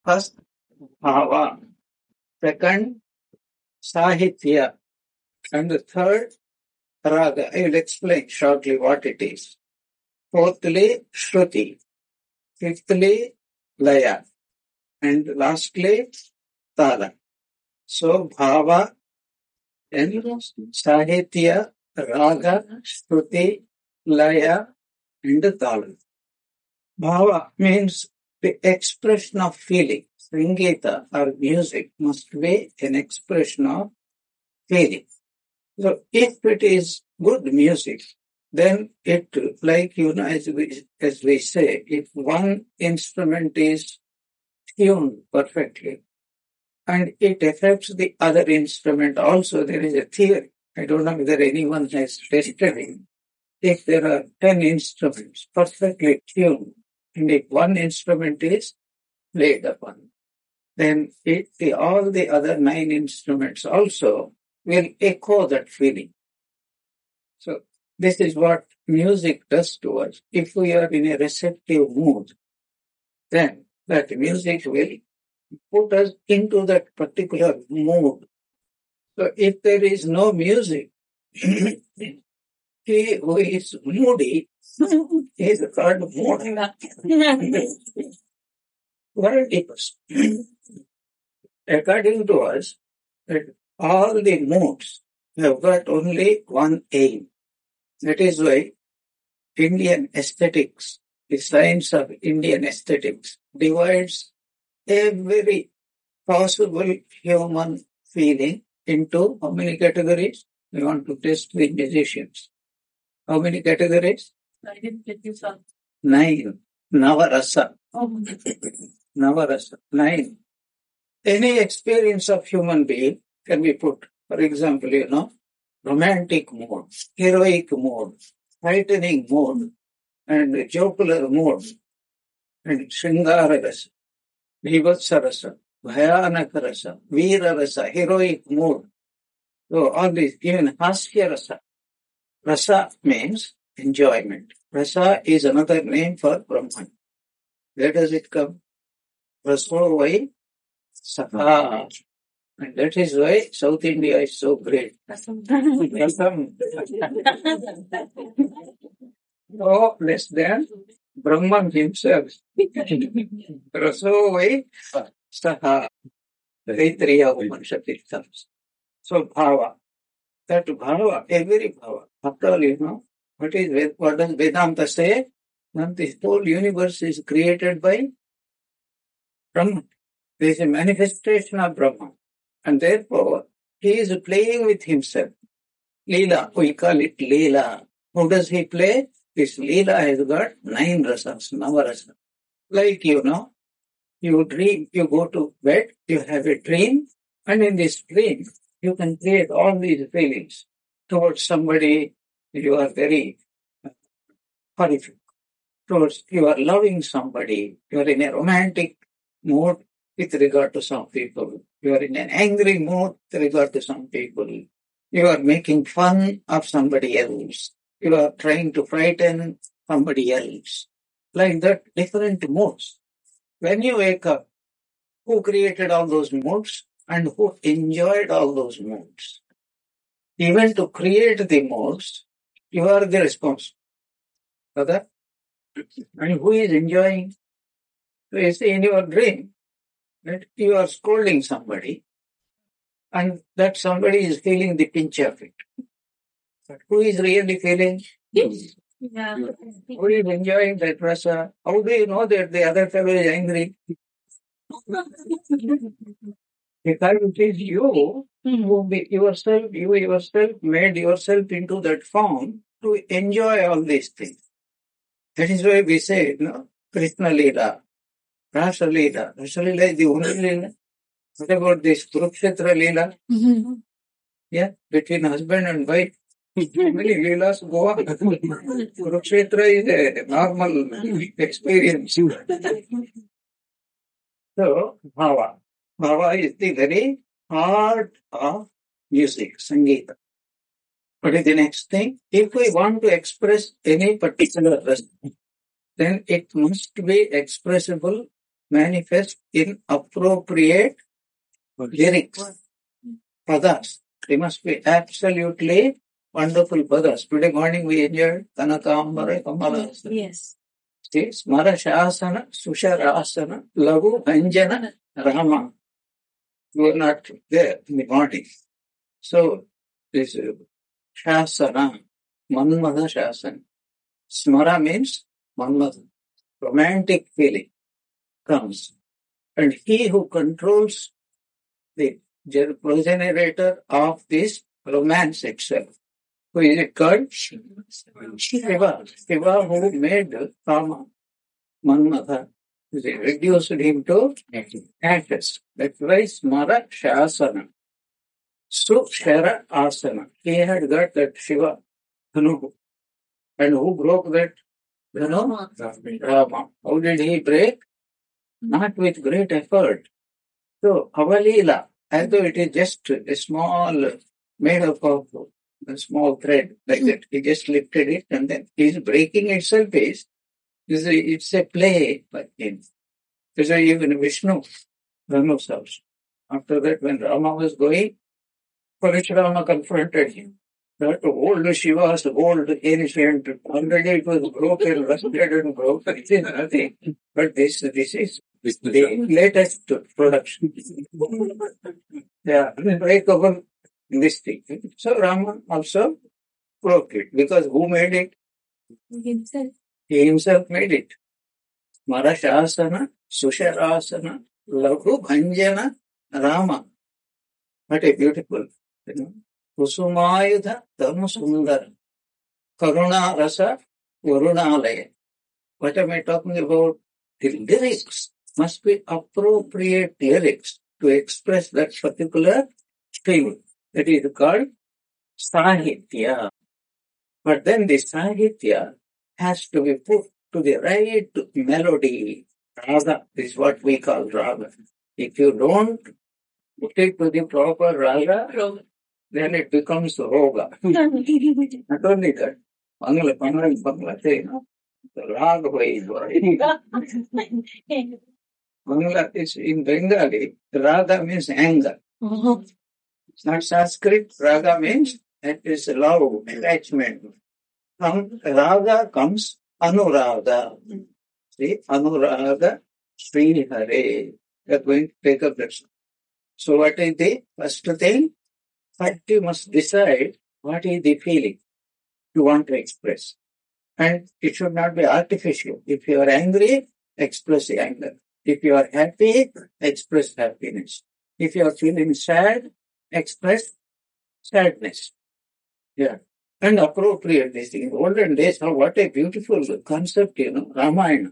First, bhava. Second, sahitya. And the third, raga. I will explain shortly what it is. Fourthly, shruti. Fifthly, laya. And lastly, tala. So, bhava, and sahitya, raga, shruti, laya, and tala. Bhava means the expression of feeling. Sangita or music must be an expression of feeling. So if it is good music, then it, like, as we say, if one instrument is tuned perfectly and it affects the other instrument also, there is a theory. I don't know whether anyone has tested it. If there are 10 instruments perfectly tuned, and if one instrument is played upon, then all the other 9 instruments also will echo that feeling. So this is what music does to us. If we are in a receptive mood, then that music will put us into that particular mood. So if there is no music, he who is moody is called moody. Very deep. According to us, that all the moods have got only one aim. That is why Indian aesthetics, the science of Indian aesthetics, divides every possible human feeling into how many categories? We want to test the musicians. How many categories? I didn't get you, sir. 9. Navarasa. Navarasa. 9. Any experience of human being can be put. For example, romantic mood, heroic mood, frightening mood, and jocular mood, and shringara rasa, vivotsa rasa, bhayanaka rasa, veera rasa, heroic mood. So all these, even hasya rasa. Rasa means enjoyment. Rasa is another name for Brahman. Where does it come? Raso vai sakha. And that is why South India is so great. Rasam. No less than Brahman himself. Raso vai saha. Taittiriya Upanishad it comes. So bhava. That bhava, every bhava. After all, what does Vedanta say? That the whole universe is created by Brahman. There is a manifestation of Brahman. And therefore, he is playing with himself. Leela, we call it Leela. How does he play? This Leela has got 9 rasas, Navarasa. Like, you dream, you go to bed, you have a dream, and in this dream, you can create all these feelings towards somebody you are very horrific. Towards you are loving somebody, you are in a romantic mood with regard to some people. You are in an angry mood with regard to some people. You are making fun of somebody else. You are trying to frighten somebody else. Like that, different moods. When you wake up, who created all those moods and who enjoyed all those moods? Even to create the moods, you are the responsible. Brother? And who is enjoying? So you see in your dream that you are scolding somebody and that somebody is feeling the pinch of it. But who is really feeling? Yes. Yeah. Who is enjoying that rasa? How do you know that the other fellow is angry? Because it is you who yourself made yourself into that form to enjoy all these things. That is why we say, Krishna Leela, Rasa Leela. Rasa Leela is the only Leela. What about this Kurukshetra Leela? Mm-hmm. Yeah, between husband and wife. Many Leelas go on. Kurukshetra is a normal experience. So, Bhava. Bhava is the very heart of music, Sangeeta. What is the next thing? If we want to express any particular rasa, then it must be expressible manifest in appropriate lyrics, padas. They must be absolutely wonderful padas. Today morning we enjoyed Kanakambara Kamala. Yes. See, Smara Shasana, Susharasana, Lagu Anjana, Rama. You are not there in the morning. So, this Shasana, Manmada Shasana. Smara means Manmada. Romantic feeling comes. And he who controls the progenitor of this romance itself, who is it called? Shiva. Shiva who made Rama, Manmada, reduced him to ashes. That's why Smara Shasana. Sushara Asana. He had got that Shiva Dhanu. And who broke that Dhanu? Rama. How did he break? Not with great effort. So, Avalila, although it is just a small, made up of a small thread like that, he just lifted it and then his breaking itself it's a play by him. That's why even Vishnu, Dhanu's house. After that, when Rama was going, Parashurama confronted him. That old Shiva, the old ancient, already it was broken, rusted and broken. It is nothing. But this is the latest production. Yeah, unbreakable this thing. So Rama also broke it because who made it? Himself. He himself made it. Marashasana, Susharasana, Lagu Bhanjana, Rama. What a beautiful, Kusumayudha Dharma Sundar, Karuna Rasa, Varunalaya. What am I talking about? The lyrics must be appropriate lyrics to express that particular feeling. That is called Sahitya. But then the Sahitya has to be put to the right melody. Raga is what we call Raga. If you don't put it to the proper Raga, then it becomes Roga. Not only that, Bangla, say, Raga Bangla is in Bengali, Raga means anger. It's not Sanskrit, Raga means that is love, attachment. From Raga comes Anuraga. See, Anuraga, Sri Hare. We are going to take up that. So what is the first thing? First you must decide what is the feeling you want to express. And it should not be artificial. If you are angry, express the anger. If you are happy, express happiness. If you are feeling sad, express sadness. Yeah. And appropriate this thing. In olden days, what a beautiful concept, Ramayana.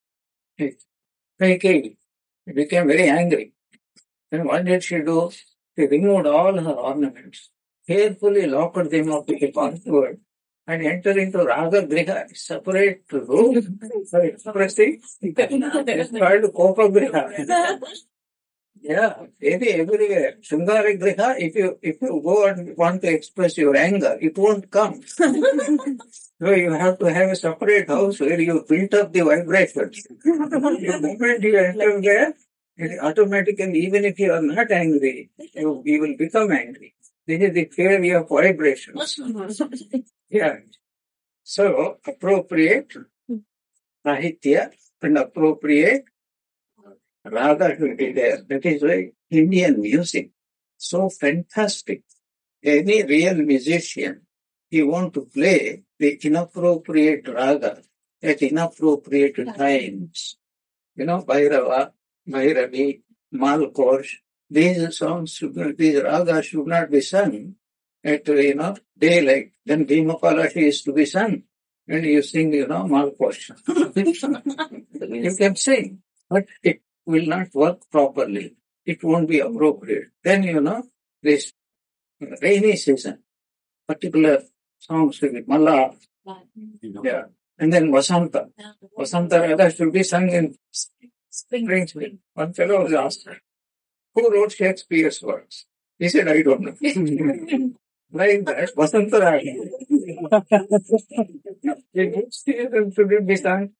Kaikeyi became very angry. And what did she do? She removed all her ornaments, carefully locked them up in the password, and entered into Raga Griha, separate room for expressing. It's called Kopa Griha. Yeah, everywhere. Shringara Griha, if you go and want to express your anger, it won't come. So you have to have a separate house where you build up the vibrations. The moment you enter there, it automatically, even if you are not angry, you will become angry. This is the theory of vibrations. Yeah. So, appropriate Sahitya and appropriate Raga should be there. That is why Indian music, so fantastic. Any real musician, he want to play the inappropriate Raga at inappropriate times. Bhairava, Bhairavi, Malkosh, these songs, these ragas should not be sung at, daylight. Then Bhimapalashi is to be sung. And you sing, Malkosh. You can sing, but it will not work properly. It won't be appropriate. Then, this rainy season, particular songs will be Malla. Yeah. And then Vasanta. Vasanta Raga should be sung in spring. One fellow was asked, who wrote Shakespeare's works? He said, I don't know. Like that, Vasanta Raga. In which season should it be sung?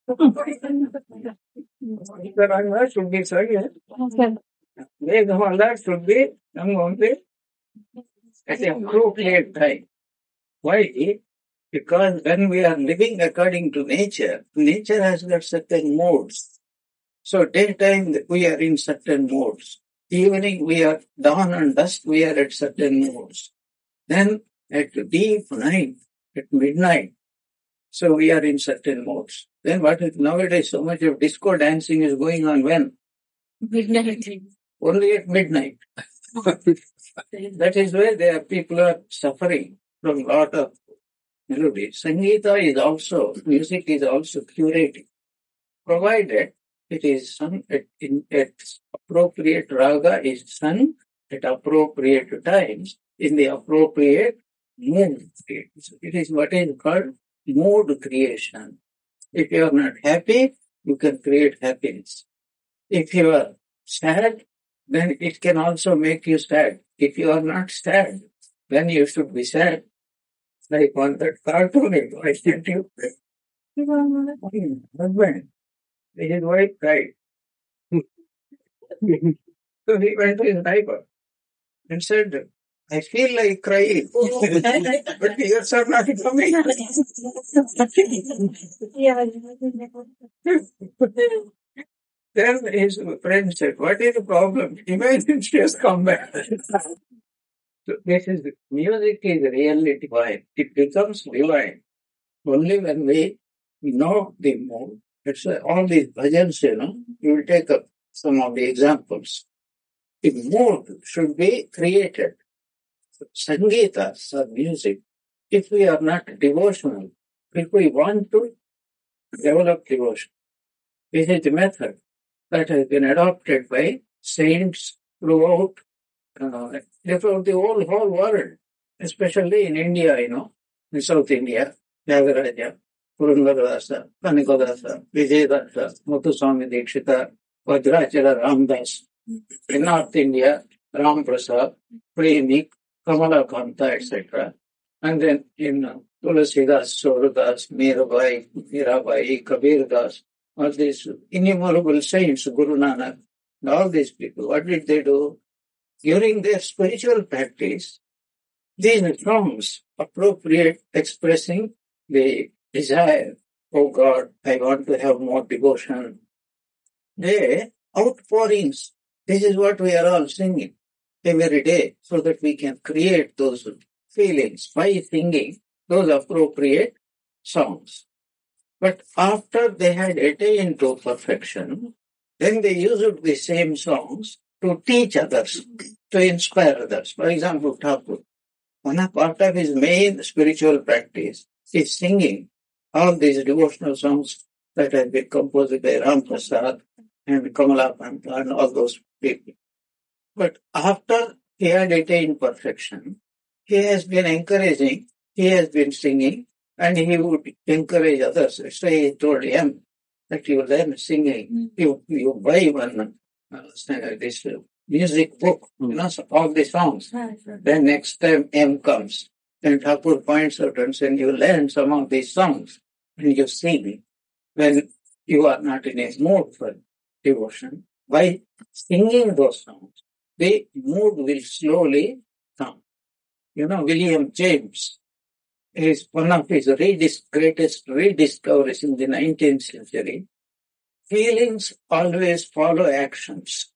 Antaranga should be silent. Meghamala should be sung only at the appropriate time. Why? Because when we are living according to nature, nature has got certain modes. So daytime we are in certain modes. Evening we are dawn and dusk we are at certain modes. Then at deep night, at midnight, so we are in certain modes. Then what is nowadays so much of disco dancing is going on when? Midnight. Only at midnight. That is where there people are suffering from a lot of melody. Sangeeta is also, music is also curated, provided it is sung at appropriate raga is sung at appropriate times in the appropriate mood. It is what is called mood creation. If you are not happy, you can create happiness. If you are sad, then it can also make you sad. If you are not sad, then you should be sad. Like on that cartoon, I sent you. Husband, his wife cried. So he went to his neighbor and said, I feel like crying, but tears are not coming. Then his friend said, what is the problem? Imagine she has come back. So this is, music is really divine. It becomes divine only when we know the mood. That's why all these bhajans, you will take up some of the examples. The mood should be created. Sangeetas or music, if we are not devotional, if we want to develop devotion, this is the method that has been adopted by saints throughout the whole world, especially in India, in South India, Tyagaraja, Purandaradasa, Kanikodasa, Vijayadasa, Muthuswami Dikshita, Vajrachala Ramdas. In North India, Ram Prasad, Premik, Kamala Kanta, etc. And then in Tulasidas, Soradas, Mirabai, Kabir Das, all these innumerable saints, Guru Nanak, all these people, what did they do? During their spiritual practice, these songs appropriate expressing the desire, oh God, I want to have more devotion. They outpourings. This is what we are all singing every day so that we can create those feelings by singing those appropriate songs. But after they had attained to perfection, then they used the same songs to teach others, to inspire others. For example, Thakur, one part of his main spiritual practice is singing all these devotional songs that have been composed by Ram Prasad and Kamala Kanta and all those people. But after he had attained perfection, he has been encouraging, he has been singing, and he would encourage others. So he told him that you learn singing, you buy one this music book, so all the songs. Then next time M comes, then Thakur points out and says, you learn some of these songs and you sing when you are not in a mood for devotion. By singing those songs, the mood will slowly come. William James is one of his greatest rediscoveries in the 19th century. Feelings always follow actions.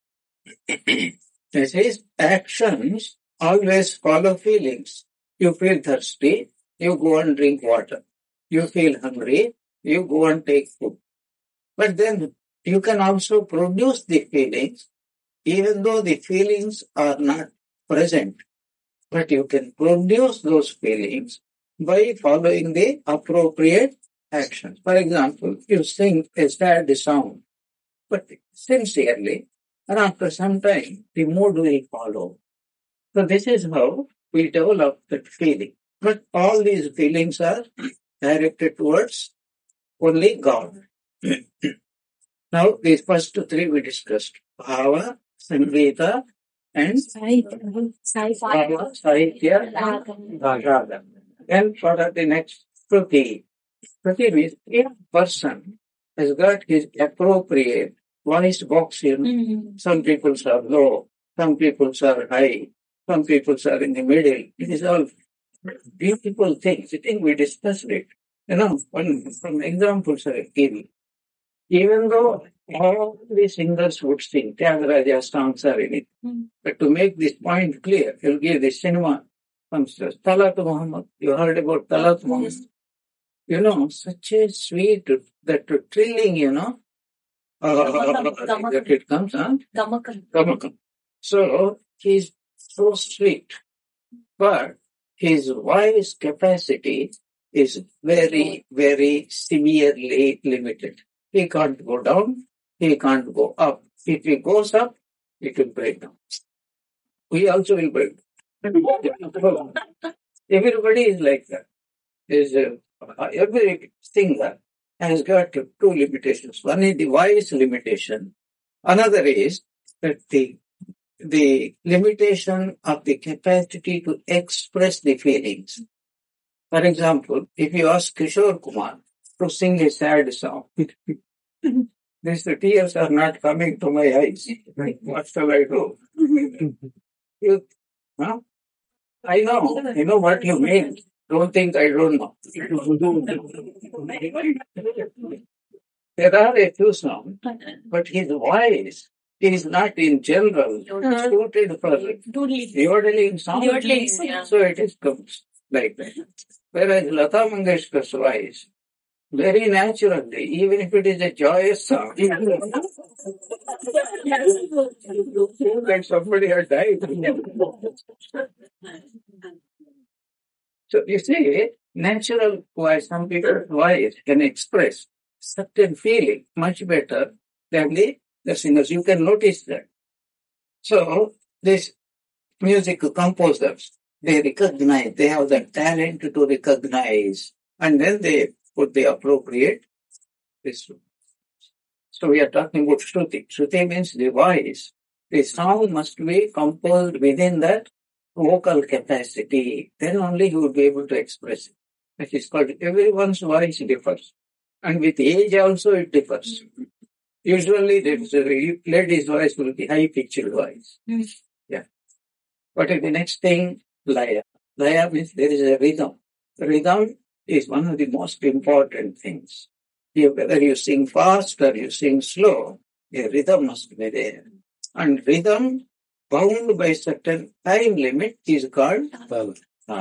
This is, actions always follow feelings. You feel thirsty, you go and drink water. You feel hungry, you go and take food. But then you can also produce the feelings, even though the feelings are not present. But you can produce those feelings by following the appropriate actions. For example, you sing a sad song, but sincerely, and after some time, the mood will follow. So this is how we develop that feeling. But all these feelings are directed towards only God. Now, these first three we discussed. Bhava, Sangeeta, and Sahitya, Raga. Then what are the next? Kruti. Kruti means a person has got his appropriate voice box. Some people are low, some people are high, some people are in the middle. It is all beautiful things. I think we discussed it. One from examples I give you. Even though all the singers would sing, Tyagaraja songs are in it. But to make this point clear, he'll give the cinema concerts. Talat Muhammad, you heard about Talat Muhammad? Such a sweet, that trilling, that it comes, Gamakam. So, he's so sweet, but his voice capacity is very, very severely limited. He can't go down, he can't go up. If he goes up, it will break down. We also will break down. Everybody is like that. Every singer has got two limitations. One is the voice limitation. Another is that the limitation of the capacity to express the feelings. For example, if you ask Kishore Kumar to sing a sad song, these tears are not coming to my eyes. What shall I do? I know what you mean. Don't think I don't know. There are a few songs, but his voice is not in general suited for yodeling songs. So it comes like that. Whereas Lata Mangeshkar's voice, very naturally, even if it is a joyous song, like somebody had died. So you see, natural voice, some people's voice can express certain feeling much better than the singers. You can notice that. So these music composers, they recognize, they have the talent to recognize, and then they put the appropriate this. So we are talking about Shruti. Shruti means the voice. The song must be composed within that vocal capacity. Then only he will be able to express it. That is called, everyone's voice differs. And with age also it differs. Usually the lady's voice will be high-pitched voice. Yeah. What is the next thing? Laya. Laya means there is a rhythm. Rhythm is one of the most important things. Whether you sing fast or you sing slow, a rhythm must be there. And rhythm bound by certain time limit is called Tala.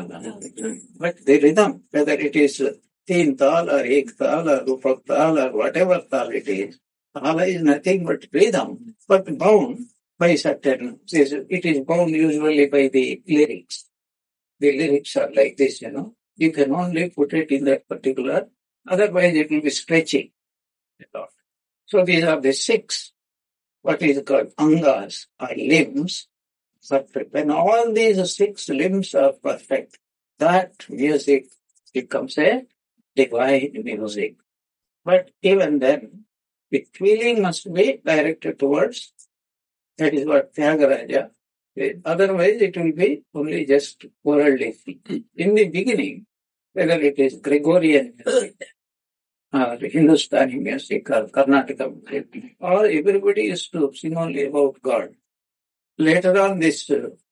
But the rhythm, whether it is Teen Tal or Ek Tal or Rupak Tal or whatever Tal it is, Tala is nothing but rhythm, but bound by certain, it is bound usually by the lyrics. The lyrics are like this, You can only put it in that particular, otherwise it will be stretching a lot. So these are the 6, what is called angas, or limbs. But when all these 6 limbs are perfect, that music becomes a divine music. But even then, the feeling must be directed towards, that is what Tyagaraja. Otherwise, it will be only just worldly thing. In the beginning, whether it is Gregorian music, or Hindustani music, or Karnataka music, or everybody used to sing only about God. Later on, this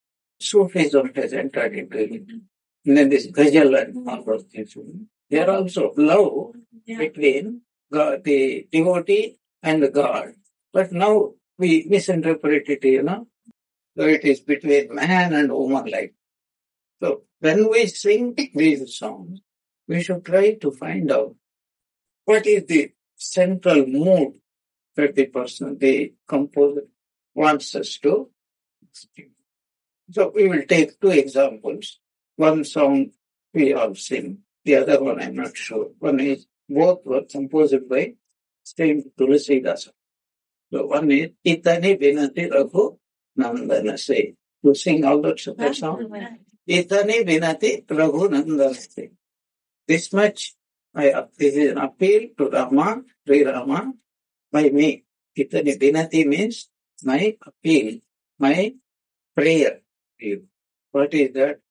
Sufism has entered into it. And then this Ghazal and all those things. There are also love between God, the devotee and God. But now we misinterpret it, So it is between man and woman like. So when we sing these songs, we should try to find out what is the central mood that the composer wants us to sing. So we will take 2 examples. One song we all sing, the other one I'm not sure. Both were composed by Saint Tulsidas. So one is Itani Vinati Raghu Nandana Se. To sing all that song. Itani Vinati Raghu Nandana Se. This much, this is an appeal to Rama, Sri Rama, by me. Itani Vinati means my appeal, my prayer. What is that?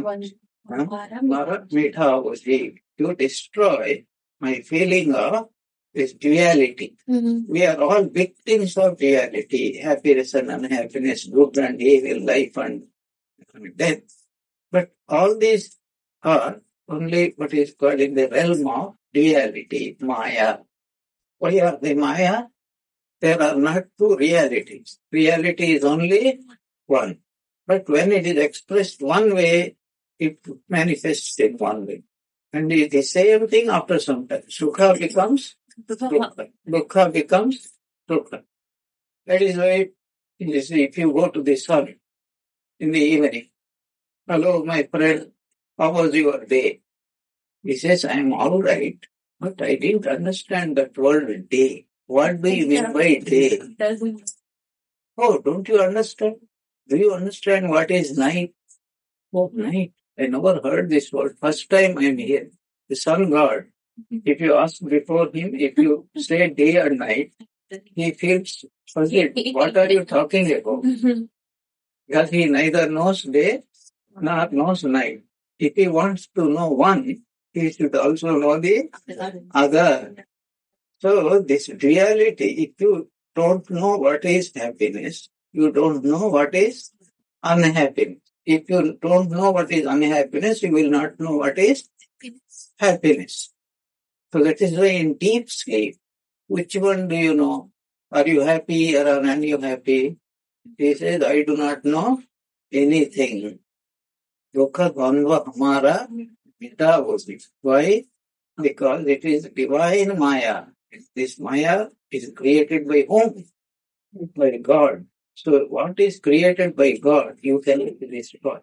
To destroy my feeling of this duality. We are all victims of duality, happiness and unhappiness, good and evil, life and death. But all these are only what is called in the realm of duality, Maya. Why are they Maya? There are not two realities. Reality is only one. But when it is expressed one way, it manifests in one way. And it is the same thing after some time. Sukha becomes Dukkha. Dukkha becomes Dukkha. That is why, you see, if you go to the sun in the evening, hello, my friend, how was your day? He says, I am all right, but I didn't understand that word day. What do you mean by day? Oh, don't you understand? Do you understand what is night? Oh, night. I never heard this word. First time I am here. The sun god, if you ask before him, if you say day or night, he feels puzzled. What are you talking about? Because he neither knows day nor knows night. If he wants to know one, he should also know the other. So this duality, if you don't know what is happiness, you don't know what is unhappiness. If you don't know what is unhappiness, you will not know what is happiness. So that is why in deep sleep, which one do you know? Are you happy or are you happy? He says, I do not know anything. Dukha dvandva hamara mita hosi. Why? Because it is divine Maya. This Maya is created by whom? By God. So what is created by God, you can destroy.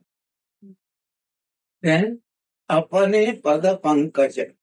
Then, apane pada pankaja.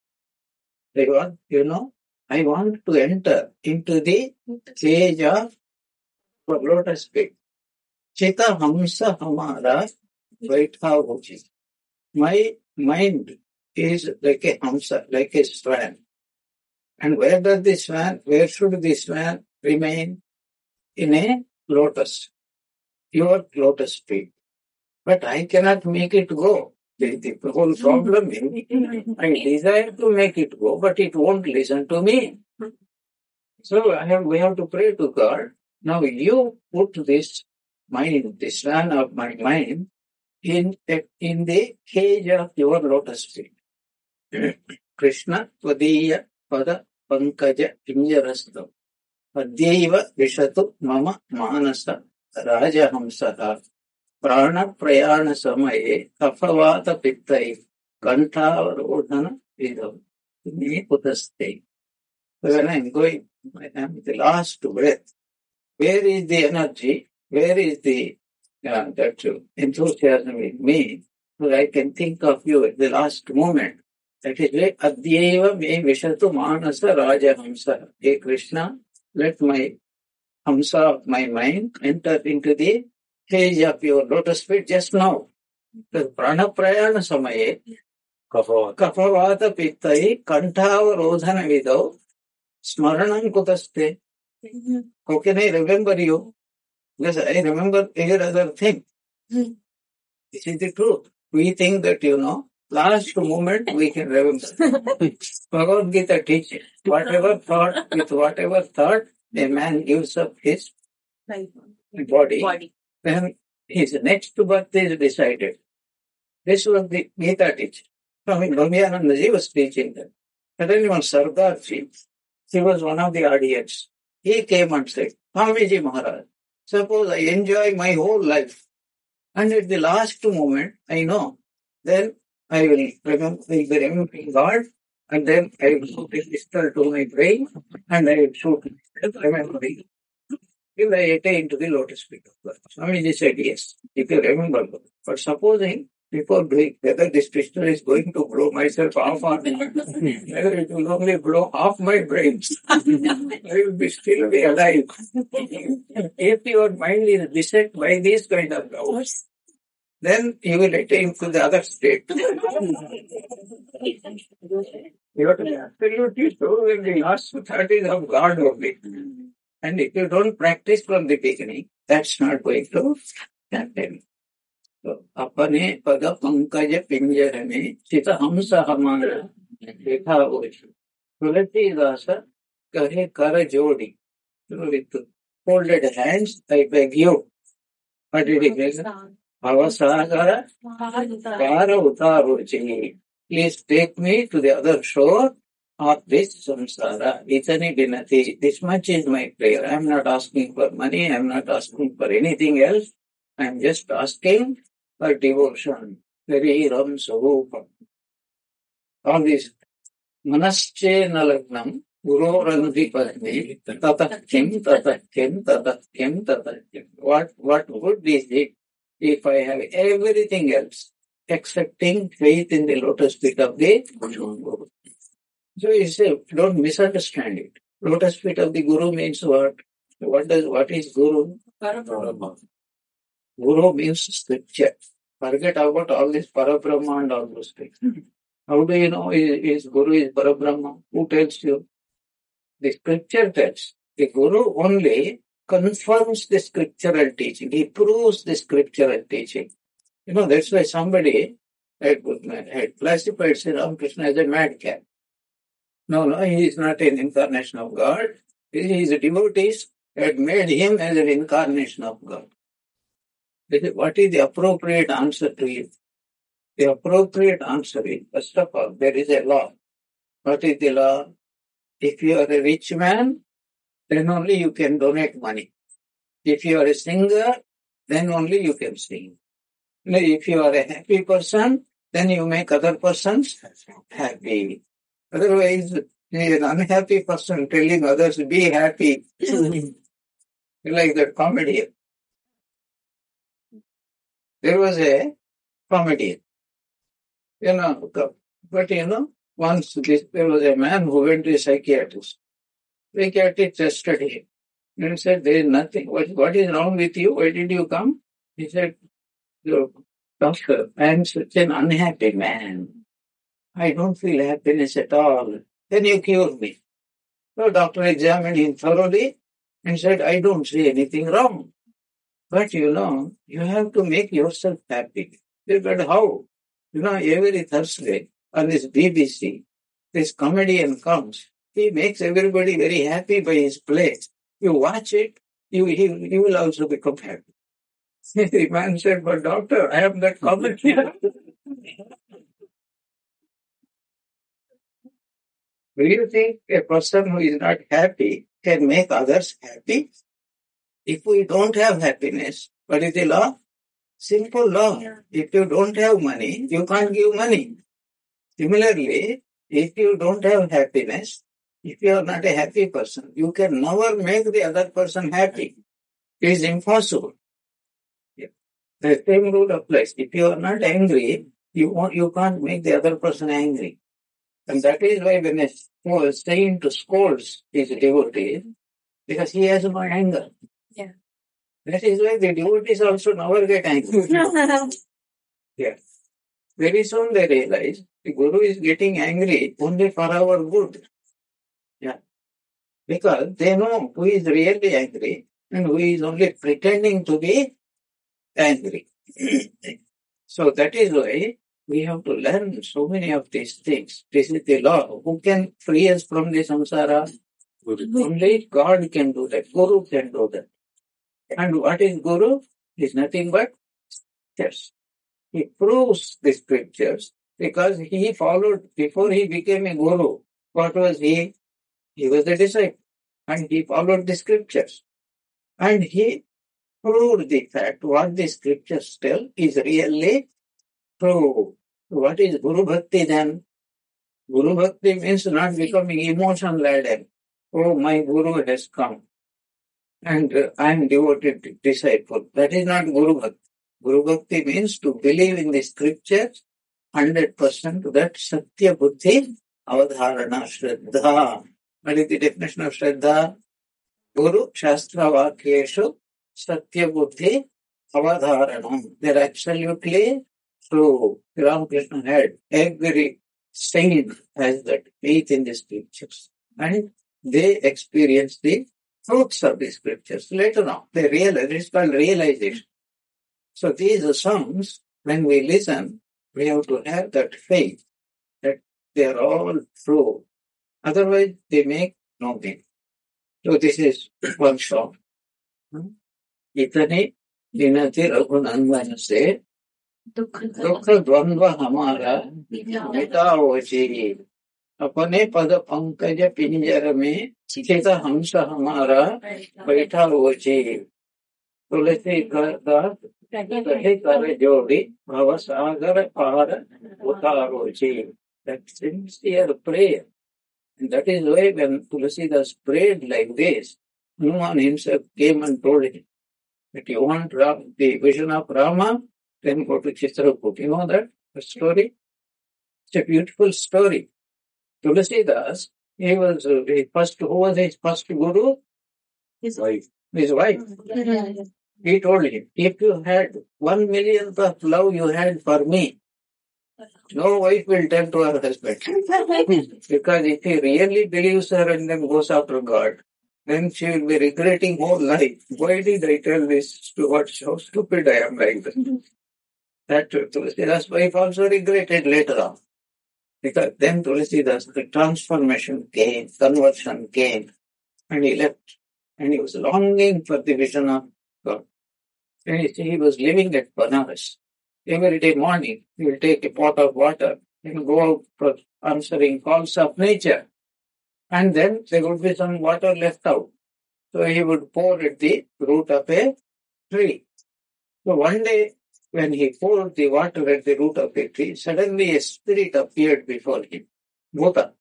You know, I want to enter into the cage of lotus feet. Chita hamsa hamara vaitha hoji. My mind is like a hamsa, like a swan. And where should the swan remain? In a lotus, your lotus feet. But I cannot make it go. The whole problem is, I desire to make it go, but it won't listen to me. So we have to pray to God. Now you put this mind, the swan of my mind, in the cage of your lotus feet. Krishna Tvadiya Pada Pankaja Pinjarastam Adyaiva Vishatu Mama Manasa Rajahamsaha Prana Prayana Samaye Kapavata Pittai Kantavarodhana Vidam Me Putaste. When I am going, I am the last breath. Where is the energy? Where is the that enthusiasm in me? So I can think of you at the last moment. That is why Adyaiva Me Vishatu Manasa Rajahamsa. Hey Krishna, let my hamsa of my mind enter into the cage of your lotus feet just now. The prana prayana samaye kapavata pittai kantavarodhana vidau smaranam kutaste. How can I remember you? Because I remember every other thing. This is the truth. We think that, last moment we can remember. Bhagavad Gita teaches, whatever thought, a man gives up his body, then his next birth is decided. This was the Gita teaching. Swami Brahmayanandaji was teaching that. Suddenly one Sardarji, he was one of the audience. He came and said, Swamiji Maharaj, suppose I enjoy my whole life, and at the last moment, I know, then I will be remembering God, and then I will put a pistol to my brain, and I will shoot remembering till I attain into the lotus feet of God. Swamiji said, yes, if you remember God. But supposing, before doing, whether this pistol is going to blow myself off or not, whether it will only blow half my brains, I will still be alive. If your mind is beset by these kind of doubts, then you will attain to the other state. You have to be absolutely sure that the last thought is of God only. And if you don't practice from the beginning, that's not going to happen. So, apane pada pankaja pinjarame chita hamsa hamara dekha hoji. Tulatidasa kahe kara jodi. With folded hands, I beg you. What did he beg? Avasagara Kara Utaruchi. Please take me to the other shore of this samsara. Itani dinati. This much is my prayer. I am not asking for money. I am not asking for anything else. I am just asking for devotion. Very ram sarupam. All this manasche nalagnam guroranvi padme tatah kim tatah kim tatah kim tatah kim. What good is it if I have everything else excepting faith in the lotus feet of the Guru? So you say, don't misunderstand it. Lotus feet of the Guru means what? What is Guru? Parabrahma. Guru means scripture. Forget about all this Parabrahma and all those things. How do you know is Guru is Parabrahma? Who tells you? The scripture tells. The Guru only confirms the scriptural teaching. He proves the scriptural teaching. That's why somebody had classified Sri Ramakrishna as a madcap. No, he is not an incarnation of God. His devotees had made him as an incarnation of God. What is the appropriate answer to it? The appropriate answer is, first of all, there is a law. What is the law? If you are a rich man, then only you can donate money. If you are a singer, then only you can sing. If you are a happy person, then you make other persons happy. Otherwise, an unhappy person telling others, be happy. Like that comedian. There was a comedian. But once there was a man who went to a psychiatrist. Psychiatrist tested him and said, there is nothing. What is wrong with you? Why did you come? He said, doctor, I am such an unhappy man. I don't feel happiness at all. Can you cure me? So doctor examined him thoroughly and said, I don't see anything wrong. But you have to make yourself happy. But how? Every Thursday on this BBC, this comedian comes. He makes everybody very happy by his plays. You watch it, you will also become happy. The man said, but doctor, I am that comedian. Do you think a person who is not happy can make others happy? If we don't have happiness, what is the law? Simple law. Yeah. If you don't have money, you can't give money. Similarly, if you don't have happiness, if you are not a happy person, you can never make the other person happy. It is impossible. Yeah. The same rule applies. If you are not angry, you can't make the other person angry. And that is why when a saint scolds his devotee, because he has no anger. Yeah. That is why the devotees also never get angry. Yeah. Very soon they realize the Guru is getting angry only for our good. Yeah. Because they know who is really angry and who is only pretending to be angry. So that is why we have to learn so many of these things. This is the law. Who can free us from the samsara? Only God can do that. Guru can do that. And what is Guru? He is nothing but scriptures. He proves the scriptures because he followed, before he became a Guru, what was he? He was a disciple and he followed the scriptures. And he proved the fact what the scriptures tell is really true. What is Guru Bhakti then? Guru Bhakti means not becoming emotion laden. Oh, my Guru has come and I am devoted disciple. That is not Guru Bhakti. Guru Bhakti means to believe in the scriptures 100%, that Satya Buddhi Avadharana Shraddha. What is the definition of Shraddha? Guru Shastra Vakyeshu Satya Buddhi Avadharanam. They are absolutely true. Ramakrishna had every saint has that faith in the scriptures. And they experience the fruits of the scriptures. Later on, they realize, it's called realization. So these songs, when we listen, we have to have that faith that they are all true. Otherwise, they make no meaning. So this is one song. इतने विनती रघुनंदन से दुख द्वंद्व हमारा मिटाओ जी, अपने पद पंकज पिंजर में चित हंस हमारा बैठा हो जी। तुलसी कहे कर जोड़ी भव सागर पार उतारो जी। That sincere prayer. And that is why when Tulsidas prayed like this, Hanuman himself came and told him that you want the vision of Rama, then go to Chitrakoot. You know that story? It's a beautiful story. Tulsidas, he was who was his first guru? His wife. His wife. He told him, if you had 1 millionth of love you had for me, no wife will tell to her husband. Because if he really believes her and then goes after God, then she will be regretting whole life. Why did I tell this to what? How stupid I am like that. That Tulsidas' wife also regretted later on. Because then Tulsidas, the transformation came, conversion came, and he left. And he was longing for the vision of God. And he was living at Banaras. Every day morning, he will take a pot of water and go out for answering calls of nature. And then there would be some water left out. So he would pour at the root of a tree. So one day, when he poured the water at the root of a tree, suddenly a spirit appeared before him. Bhuta.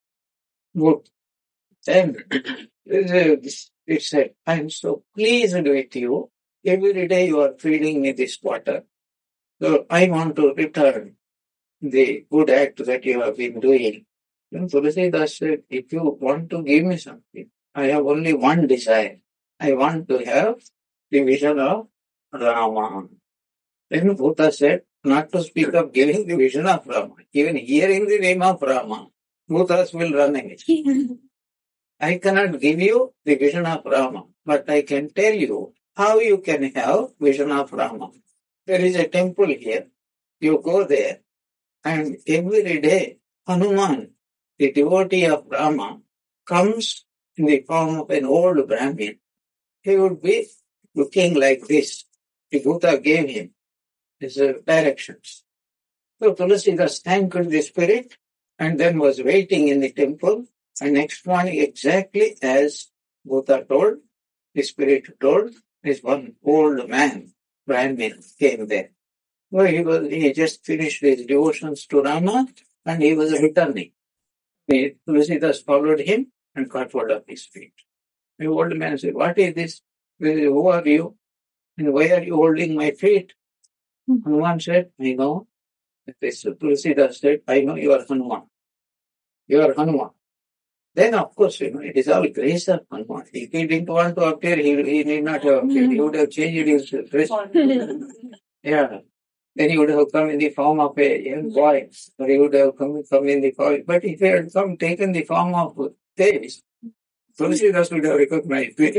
And it said, I am so pleased with you. Every day you are feeding me this water. So I want to return the good act that you have been doing. Then Tulsidas said, if you want to give me something, I have only one desire. I want to have the vision of Rama. Then Bhuta said, not to speak of giving the vision of Rama. Even hearing the name of Rama, Bhutas will run away. I cannot give you the vision of Rama, but I can tell you how you can have vision of Rama. There is a temple here. You go there, and every day Hanuman, the devotee of Rama, comes in the form of an old Brahmin. He would be looking like this. The Buddha gave him his directions. So Tulsidas thanked the spirit and then was waiting in the temple. And next morning, exactly as Buddha told, the spirit told, this one old man, Brahmin, came there. So he just finished his devotions to Rama and he was returning. Tulsidas followed him and caught hold of his feet. The old man said, what is this? Who are you? And why are you holding my feet? Hanuman said, I know. Tulsidas said, I know you are Hanuman. You are Hanuman. Then, of course, it is all grace of Hanuman. If he didn't want to appear, he need not have appeared. He would have changed his dress. Yeah. Then he would have come in the form of a young boy, or he would have come in the form. But if he had taken the form of Tej, Tulsidas would have recognized it.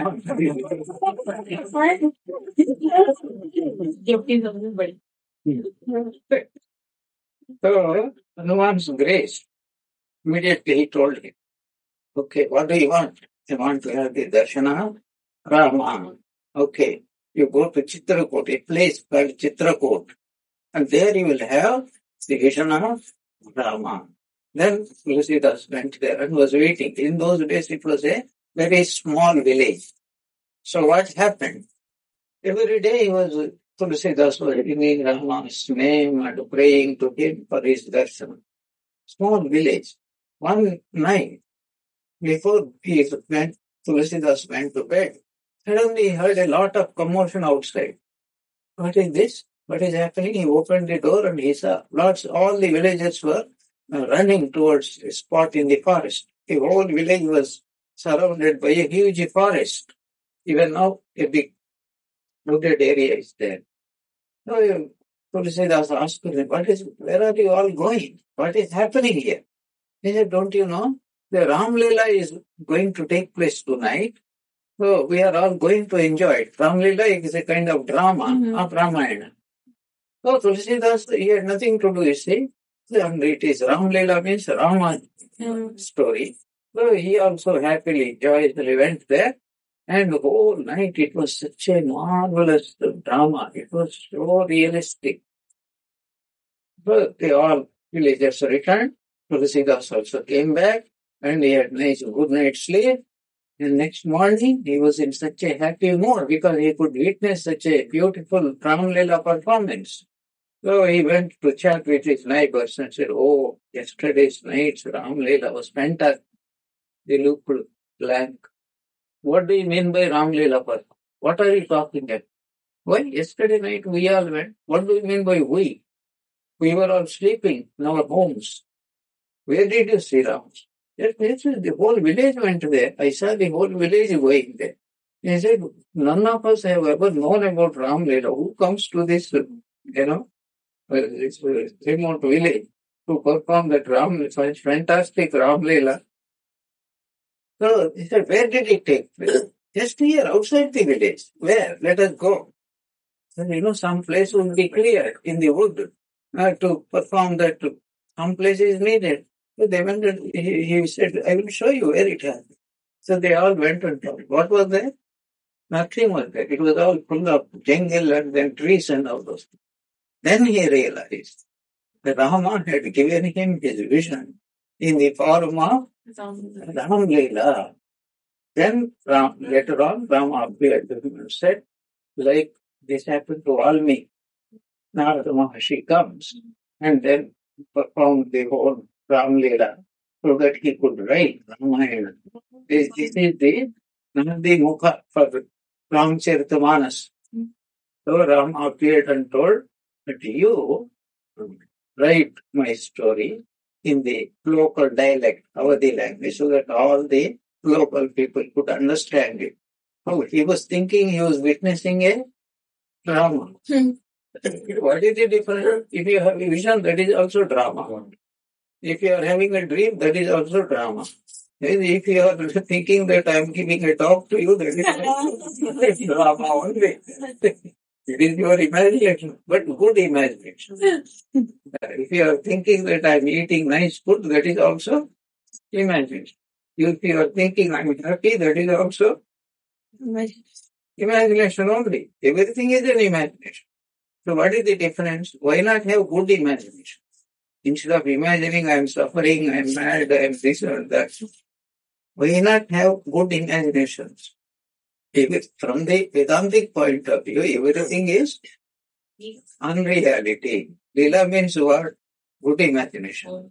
So, Hanuman's grace, immediately he told him, okay, what do you want? I want to have the darshana of Rama. Okay, you go to Chitrakoot, a place called Chitrakoot, and there you will have the vision of Rama. Then Tulsidas went there and was waiting. In those days, it was a very small village. So what happened? Every day Tulsidas was reading Rama's name and praying to him for his darshan. Small village. One night, before Tulsidas went to bed, suddenly he heard a lot of commotion outside. What is this? What is happening? He opened the door and he saw all the villagers were running towards a spot in the forest. The whole village was surrounded by a huge forest. Even now, a big wooded area is there. So Tulsidas asked him, where are you all going? What is happening here? He said, don't you know? The Ram Leela is going to take place tonight. So we are all going to enjoy it. Ram Leela is a kind of drama of Ramayana. So Tulsidas, he had nothing to do, you see. And it is Ram Leela means Rama story. So he also happily, joyously went there. And the whole night it was such a marvelous drama. It was so realistic. So they all villagers returned. Tulsidas also came back and he had nice good night's sleep. And next morning he was in such a happy mood because he could witness such a beautiful Ram Leela performance. So he went to chat with his neighbors and said, "Oh, yesterday's night's Ram Leela was fantastic." They looked blank. "What do you mean by Ram Leela performance? What are you talking about?" "Why, yesterday night we all went." "What do you mean by we?" "We were all sleeping in our homes." "Where did you see Ram?" "Yes, the whole village went there. I saw the whole village going there." He said, "None of us have ever known about Ram Leela. Who comes to this, this remote village to perform that fantastic Ram Leela?" So he said, "Where did it take place?" "Just here, outside the village." "Where? Let us go." So, some place would be clear in the wood to perform that. Some place is needed. So they went and he said, "I will show you where it happened." So they all went and told. What was there? Nothing was there. It was all full of jungle and then trees and all those things. Then he realized that Rama had given him his vision in the form of Ram Leela. Then later on, Rama appeared to him and said, like this happened to Valmiki. Narada Maharshi comes and then performed the whole Ram Leela so that he could write Ramayana. This is the Nandi Mukha for Ramcharitamanas. So Ram appeared and told that you write my story in the local dialect, Awadhi language, so that all the local people could understand it. Oh, he was thinking he was witnessing a drama. What is the difference? If you have a vision, that is also drama. If you are having a dream, that is also drama. And if you are thinking that I am giving a talk to you, that is drama only. It is your imagination, but good imagination. If you are thinking that I am eating nice food, that is also imagination. If you are thinking I am happy, that is also imagination only. Everything is an imagination. So what is the difference? Why not have good imagination? Instead of imagining I am suffering, I am mad, I am this or that, why not have good imaginations? From the Vedantic point of view, everything is unreality. Leela means what? Good imagination.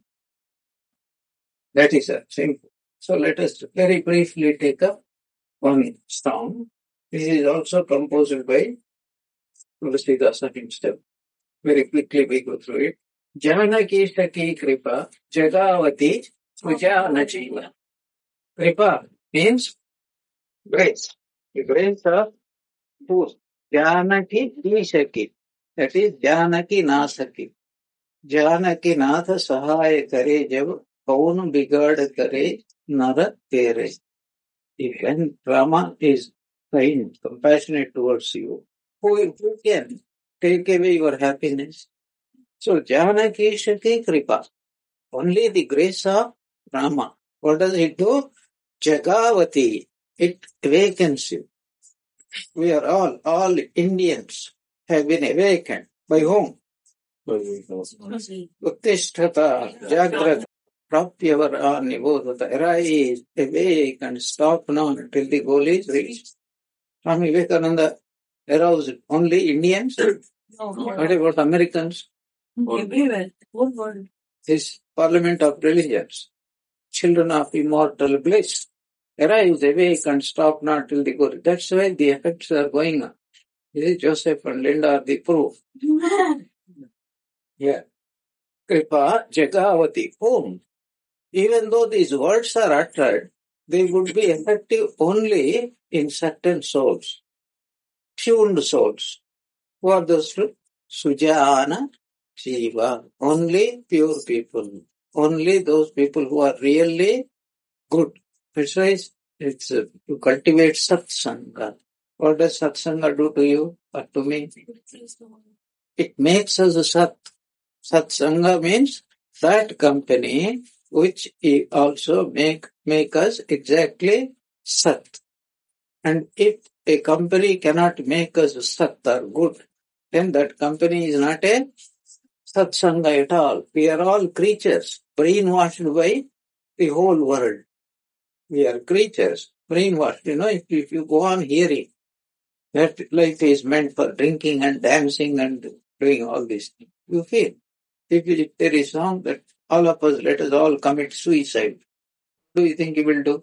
That is simple. So let us very briefly take up one song. This is also composed by Tulsidasa himself. Very quickly we go through it. Janaki Saki Kripa Jagavati Sujana Jiva. Kripa means grace. The grace of who? Janaki Saki. That is Janaki Nasaki. Janaki Nath Sahaya Kare Jab Kaun Bigad Kare Nara Tere. When Rama is kind, compassionate towards you, who can take away your happiness? So Janaki Shaki Kripa. Only the grace of Rama. What does it do? Jagavati. It awakens you. We are all Indians have been awakened. By whom? Uttishtata, Jagrata, Prapyavara, Nibodhata. Arise, awake and stop now until the goal is reached. Swami Vivekananda aroused only Indians? No. What about Americans? Everywhere. Whole world. This Parliament of Religions. Children of immortal bliss. Arise, awake and stop not till the goal. That's why the effects are going on. This is Joseph and Linda are the proof. Yeah. Kripa Jagavati. Whom? Even though these words are uttered, they would be effective only in certain souls. Tuned souls. Who are those two? Sujana Jiva. Only pure people. Only those people who are really good. That's why it's to cultivate satsanga. What does satsanga do to you or to me? It makes us a sat. Satsanga means that company which also make us exactly Sat. And if a company cannot make us Sat or good, then that company is not a Satsanga at all. We are all creatures, brainwashed by the whole world. We are creatures, brainwashed. If you go on hearing that life is meant for drinking and dancing and doing all these things, you feel. If there is song that all of us, let us all commit suicide, do you think you will do?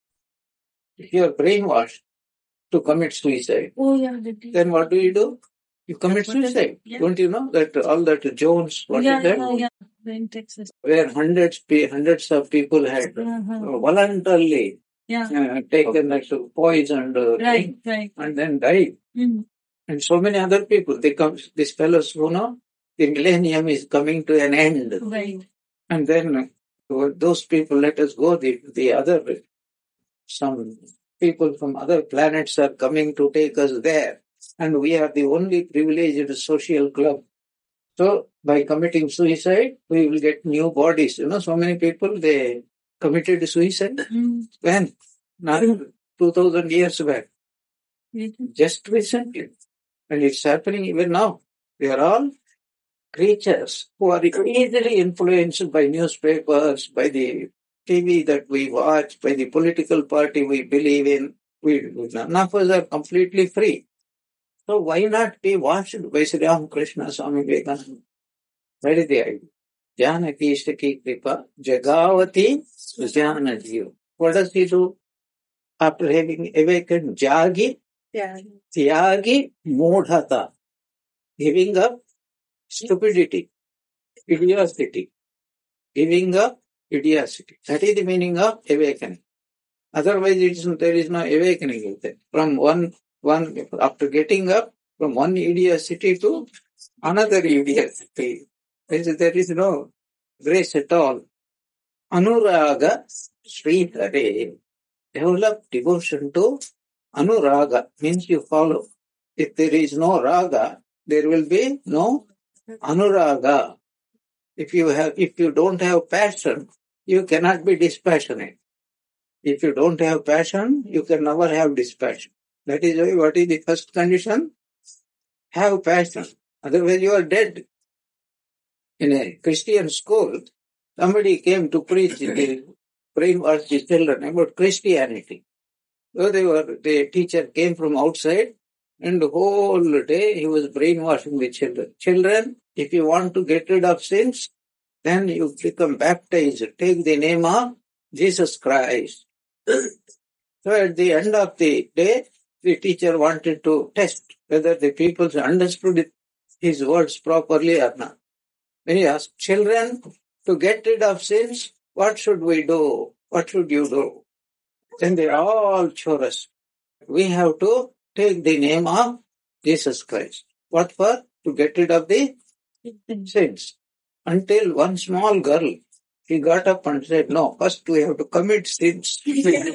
If you are brainwashed to commit suicide, then what do? You commit suicide. Yeah. Don't you know that all that Jones, what is that? In Texas. Where hundreds of people had voluntarily taken that poison and then died. Mm. And so many other people, these fellows the millennium is coming to an end. Right. And then those people let us go, the other, some people from other planets are coming to take us there. And we are the only privileged social club. So by committing suicide, we will get new bodies. So many people, they committed suicide. Mm. When? Not 2000 years back. Just recently. And it's happening even now. We are all creatures who are easily influenced by newspapers, by the TV that we watch, by the political party we believe in. None of us are completely free. So why not be washed by Sri Ramakrishna Swami Vivekananda? That is the idea. Janaki Ishtaki Kripa, Jagavati Jnanajiva. What does he do? After having awakened Jagi, Tyagi Modhata, giving up stupidity, idiocy, giving up idiocy. That is the meaning of awakening. Otherwise, there is no awakening. From one after getting up from one idiocy to another idiocy, there is no grace at all. Anuraga, Sri Hare, develop devotion to Anuraga, means you follow. If there is no raga, there will be no Anuraga. If you don't have passion, you cannot be dispassionate. If you don't have passion, you can never have dispassion. That is why, what is the first condition? Have passion. Otherwise you are dead. In a Christian school, somebody came to preach the brainwash the children about Christianity. So the teacher came from outside, and the whole day he was brainwashing the children. Children, if you want to get rid of sins, then you become baptized. Take the name of Jesus Christ. So at the end of the day, the teacher wanted to test whether the people understood his words properly or not. When he asked children, to get rid of sins, what should we do? What should you do? Then they all chorus. We have to take the name of Jesus Christ. What for? To get rid of the sins. Until one small girl, she got up and said, no, first we have to commit sins. If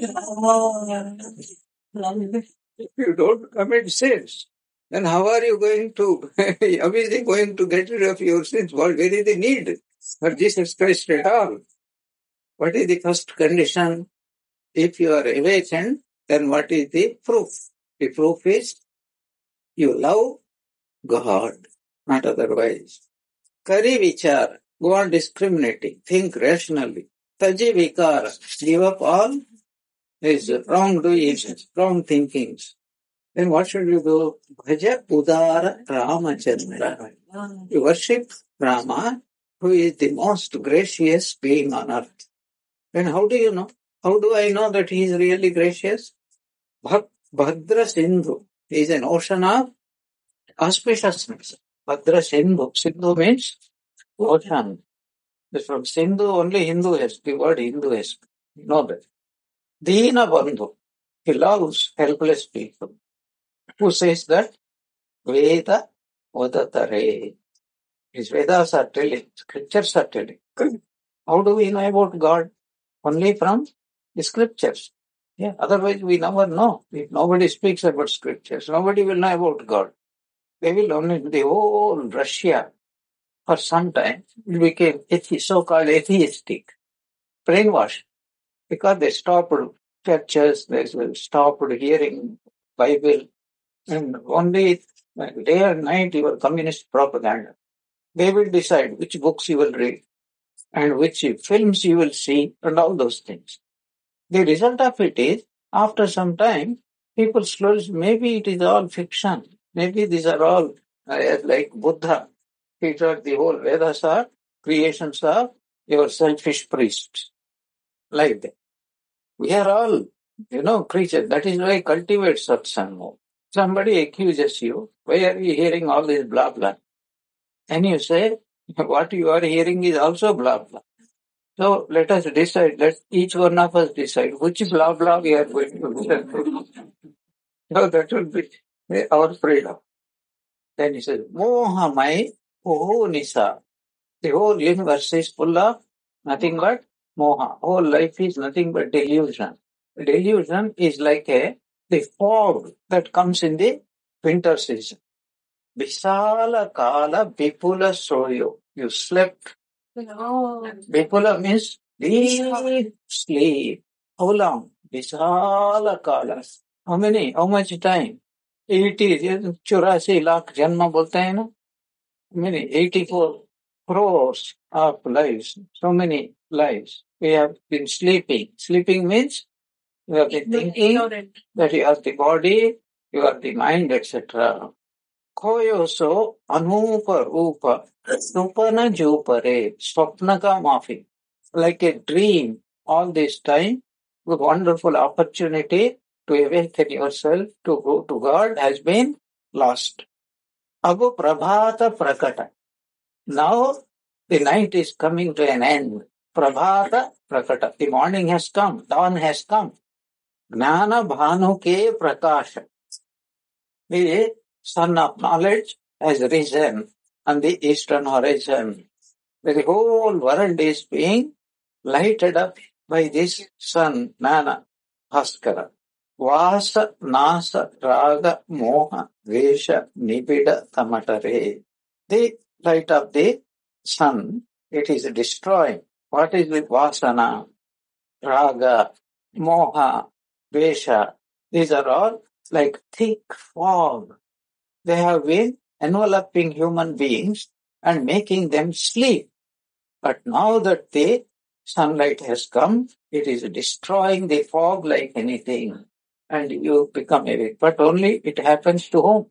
you don't commit sins, then how are you going to get rid of your sins? Where is the need for Jesus Christ at all? What is the first condition? If you are awakened, then what is the proof? The proof is you love God, not otherwise. Kari vichar, go on discriminating, think rationally. Taji vikara, give up all his wrongdoings, wrong thinkings. Then what should you do? Bhaja Udara Ramachandra. You worship Rama, who is the most gracious being on earth. Then how do you know? How do I know that he is really gracious? Bhadra Sindhu is an ocean of auspiciousness. Bhadra Sindhu. Sindhu means ocean. From Sindhu only Hindu has the word Hindu has. You know that. Dina Bandhu. He loves helpless people. Who says that? Veda Vadatare. His Vedas are telling, scriptures are telling. How do we know about God? Only from the scriptures. Yeah. Otherwise we never know. If nobody speaks about scriptures, nobody will know about God. They will only, the whole Russia for some time became so-called atheistic. brainwashed because they stopped churches, they stopped hearing Bible, and only day and night your communist propaganda. They will decide which books you will read and which films you will see and all those things. The result of it is, after some time, people slowly, maybe it is all fiction. Maybe these are all like Buddha. He thought the whole Vedas are creations of your selfish priests. Like that. We are all, creatures. That is why cultivate satsang. Somebody accuses you. Why are you hearing all this blah blah? And you say, what you are hearing is also blah blah. So let us decide, let each one of us decide which blah blah we are going to listen to. So that will be our freedom. Then he says, Mohamai Nisa. The whole universe is full of nothing but moha. Whole life is nothing but delusion. Delusion is like the fog that comes in the winter season. Visala kala vipula soyo. You slept. Vipula means deep sleep. How long? Visala kala. How many? How much time? 84 lakh janma बोलते हैं ना? Many 84 crores of lives. So many lives. We have been sleeping. Sleeping means you have been thinking that you are the body, you are the mind, etc. Koyoso anupa rupa supana jupare swapna ka maafi. Like a dream all this time, a wonderful opportunity to awaken yourself to go to God has been lost. Abu prabhata prakata. Now the night is coming to an end. Prabhata prakata. The morning has come. Dawn has come. Jnana bhanu ke prakasha. The sun of knowledge has risen on the eastern horizon. The whole world is being lighted up by this sun, Jnana Bhaskara. Vasa, Nasa, Raga, Moha, Vesha, Nibida, Tamatare. The light of the sun, it is destroying. What is the Vasana, Raga, Moha, Vesha? These are all like thick fog. They have been enveloping human beings and making them sleep. But now that the sunlight has come, it is destroying the fog like anything. And you become awake. But only it happens to whom?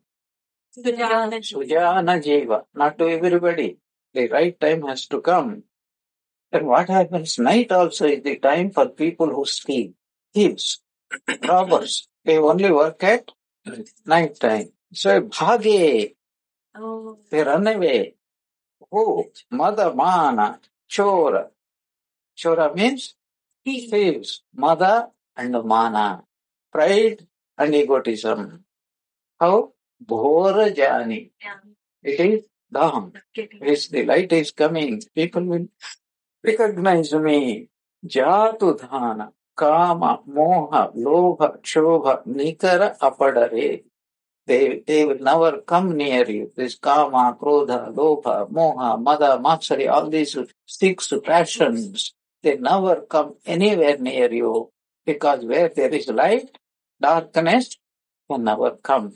Sujana Jiva, not to everybody. The right time has to come. And what happens? Night also is the time for people who steal. Thieves, robbers. They only work at night time. So bhage, they run away. Who? Mada mana, chora. Chora means thieves. Mada and mana. Pride and egotism. How? Bhora jani. It is dawn. As the light is coming, people will recognize me. Jatu dhana, kama, moha, lobha, shobha, nikara, apadare. They will never come near you. This kama, krodha, lobha, moha, mada, matsari, all these 6 passions, they never come anywhere near you. Because where there is light, darkness can never come.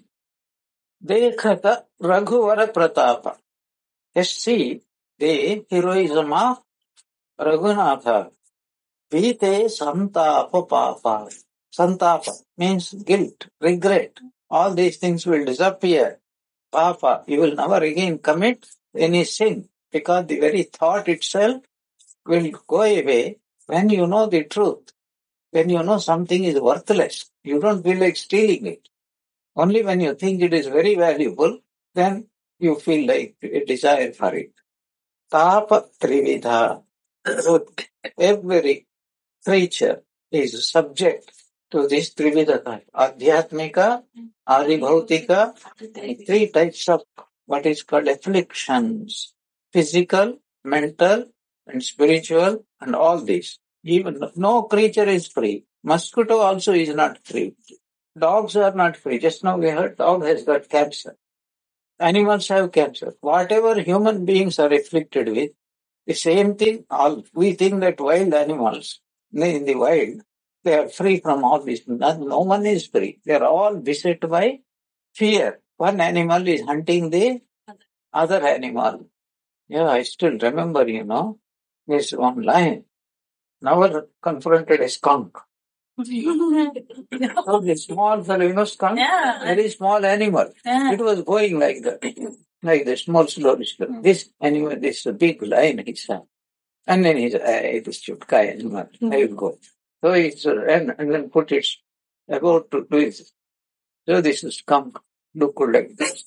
Dekhata Raghuvara Pratapa. Let's see the heroism of Raghunatha. Vite Santapa Papa. Santapa means guilt, regret. All these things will disappear. Papa, you will never again commit any sin because the very thought itself will go away when you know the truth. When you know something is worthless, you don't feel like stealing it. Only when you think it is very valuable, then you feel like a desire for it. Tapa Trividha. So every creature is subject to this Trividha type. Adhyatmika, Adibhautika, 3 types of what is called afflictions. Physical, mental, and spiritual, and all these. Even no creature is free. Mosquito also is not free. Dogs are not free. Just now we heard dog has got cancer. Animals have cancer. Whatever human beings are afflicted with, The same thing, we think that wild animals in the wild, they are free from all this. No one is free. They are all beset by fear. One animal is hunting the other animal. Yeah, I still remember, this one lion never confronted a skunk. So the small fellow, skunk, very small animal. It was going like that, like the small, slowly. This animal, this big lion, he saw. And then he's, this chutka animal, I will go. So he's, and then put it about to do it. So this skunk looked like this.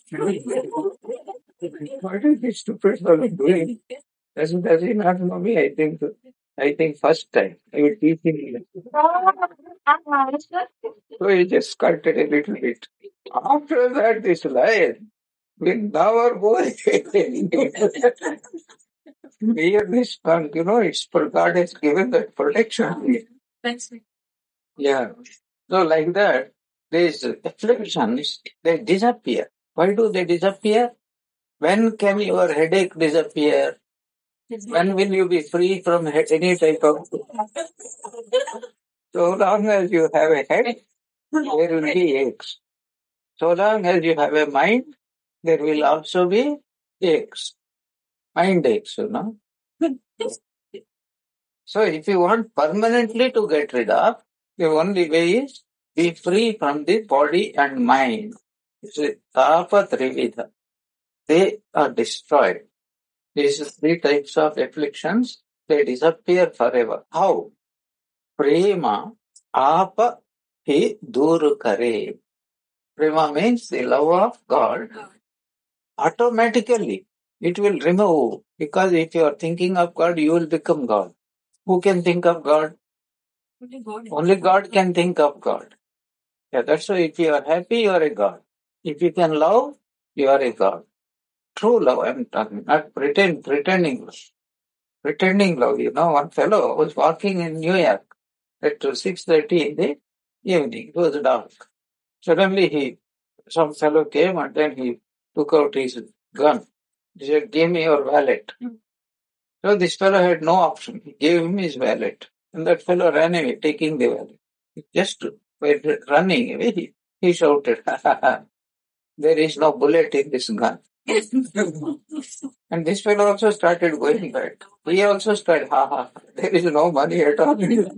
What is this stupid fellow doing? Does he not know me? I think first time I will teach him. So he just sculpted a little bit. After that, this lion will never go again. Near this skunk, it's for God has given that protection. Yeah. So like that, these afflictions, they disappear. Why do they disappear? When can your headache disappear? When will you be free from any type of... So long as you have a head, there will be aches. So long as you have a mind, there will also be aches. Mind aches, So if you want permanently to get rid of, the only way is be free from the body and mind. Tapa Trividha. They are destroyed. These three types of afflictions, they disappear forever. How? Prema apa hi dur kare. Prema means the love of God. Automatically, it will remove. Because if you are thinking of God, you will become God. Who can think of God? Only God can think of God. Yeah, that's why if you are happy, you are a God. If you can love, you are a God. True love, I'm talking, not pretending love. Pretending love, one fellow was walking in New York at 6:30 in the evening. It was dark. Suddenly some fellow came and then he took out his gun. He said, give me your wallet. So this fellow had no option. He gave him his wallet. And that fellow ran away, taking the wallet. Just by running away, he shouted, ha ha ha, there is no bullet in this gun. And this fellow also started going back. He also started, ha ha, there is no money at all.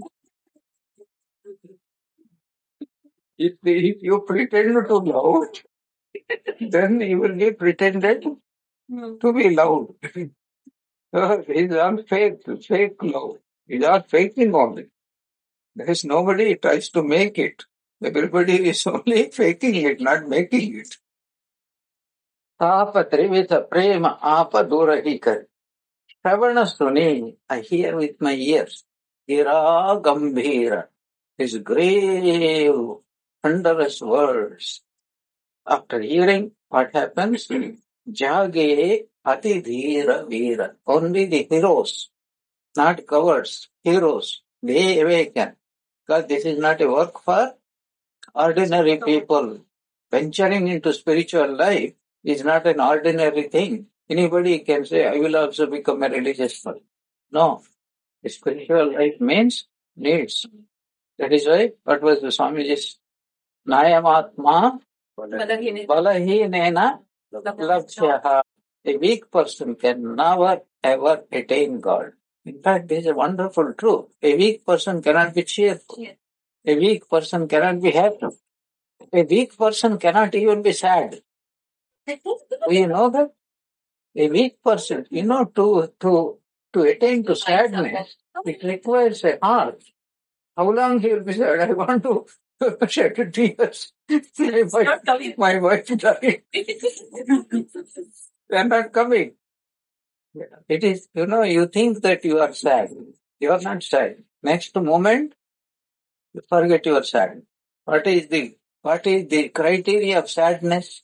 If you pretend to love, then you will be pretended to be loved. It's all fake love. It's all faking only. There is nobody who tries to make it. Everybody is only faking it, not making it. Tapa trivita prema apa durahikar. Shravana suni, I hear with my ears. Gira gambhira. His grave, thunderous words. After hearing, what happens? Jage ati dhira veera. Only the heroes, not cowards, heroes, they awaken. Because this is not a work for ordinary people. Venturing into spiritual life is not an ordinary thing. Anybody can say, I will also become a religious person. No. Spiritual life means needs. That is why, what was the Swamiji's Nayamatma Balahinena Labhyaha. A weak person can never ever attain God. In fact, this is a wonderful truth. A weak person cannot be cheerful. A weak person cannot be happy. A weak person cannot even be sad. Do you know that? A weak person, to attain to sadness, it requires a heart. How long he will be sad? I want to shed tears. My wife died. They are not coming. It is, you think that you are sad. You are not sad. Next moment, you forget you are sad. What is the criteria of sadness?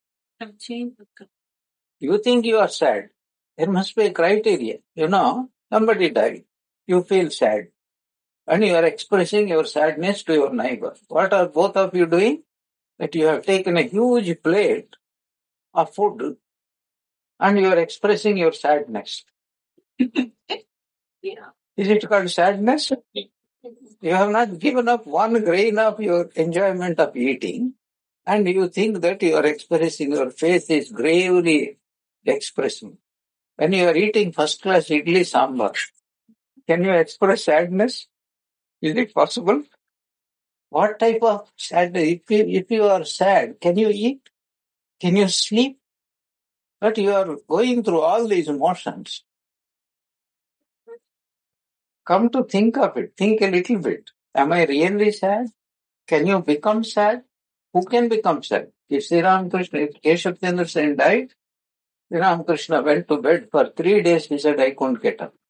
You think you are sad. There must be a criteria. Somebody died. You feel sad. And you are expressing your sadness to your neighbor. What are both of you doing? That you have taken a huge plate of food and you are expressing your sadness. Is it called sadness? You have not given up one grain of your enjoyment of eating, and you think that you are expressing, your face is gravely expressing. When you are eating first class idli sambar, can you express sadness? Is it possible? What type of sadness? If you are sad, can you eat? Can you sleep? But you are going through all these emotions. Come to think of it. Think a little bit. Am I really sad? Can you become sad? Who can become sad? If Sri Ramakrishna, if Keshav Chandra Sen died, Sri Ramakrishna went to bed for 3 days. He said, I couldn't get up.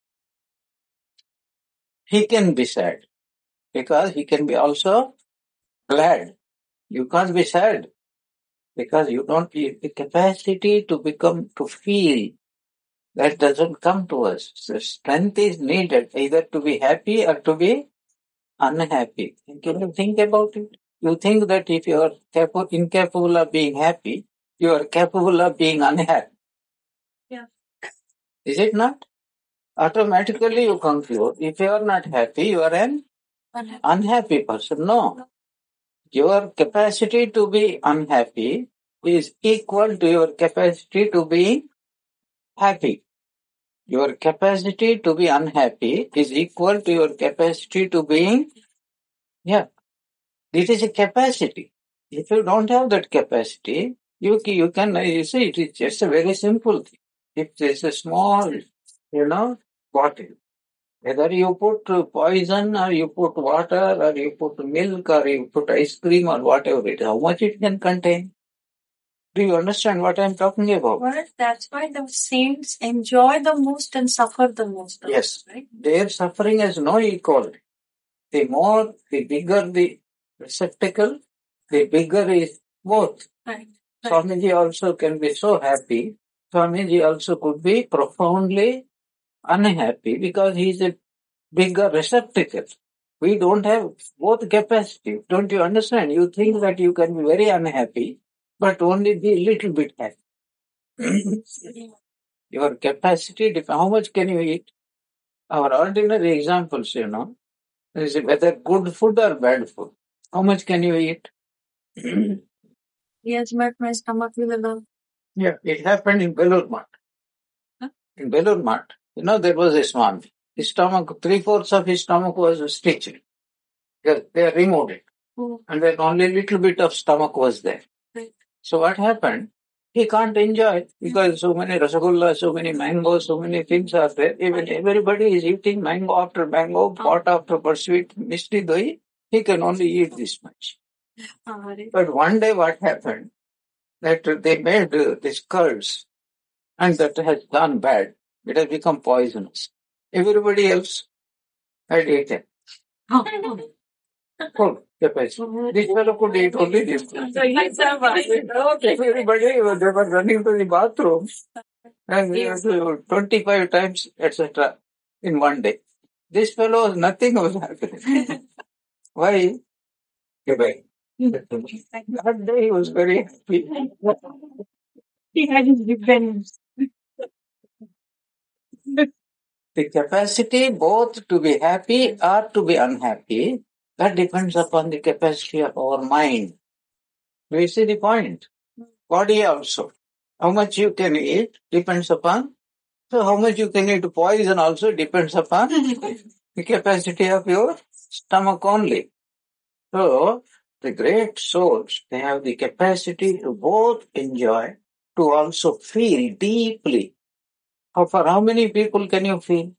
He can be sad because he can be also glad. You can't be sad because you don't have the capacity to become, to feel. That doesn't come to us. So strength is needed either to be happy or to be unhappy. Can you think about it? You think that if you are incapable of being happy, you are capable of being unhappy. Yeah. Is it not? Automatically you conclude, if you are not happy, you are an unhappy person. No. Your capacity to be unhappy is equal to your capacity to be happy. Your capacity to be unhappy is equal to your capacity to being, it is a capacity. If you don't have that capacity, you see, it is just a very simple thing. If there is a small, bottle, whether you put poison or you put water or you put milk or you put ice cream or whatever it is, how much it can contain? Do you understand what I am talking about? Well, that's why the saints enjoy the most and suffer the most. Yes. Right? Their suffering has no equality. The bigger the receptacle, the bigger is both. Right. Swamiji also can be so happy. Swamiji also could be profoundly unhappy because he is a bigger receptacle. We don't have both capacity. Don't you understand? You think that you can be very unhappy, but only be a little bit happy. Your capacity, how much can you eat? Our ordinary examples, is whether good food or bad food. How much can you eat? Yes, but my stomach will allow. Yeah, it happened in Belur Math. Huh? In Belur Math, there was a Swami. His stomach, 3/4 of his stomach was stitched. They removed it. Oh. And then only a little bit of stomach was there. Right. So what happened? He can't enjoy because so many rasagullas, so many mangoes, so many things are there. Even everybody is eating mango after mango, pot after pot, sweet, misti doi. He can only eat this much. But one day what happened? That they made these curds and that has gone bad. It has become poisonous. Everybody else had eaten. Full capacity. This fellow could eat only this. So he survived. Okay, everybody, they were running to the bathroom and they were 25 times, etc. in one day. This fellow, nothing was happening. Why? Okay, that day he was very happy. He had his revenge. The capacity both to be happy or to be unhappy, that depends upon the capacity of our mind. Do you see the point? Body also. How much you can eat depends upon. So how much you can eat poison also depends upon the capacity of your stomach only. So the great souls, they have the capacity to both enjoy, to also feel deeply. For how many people can you feel?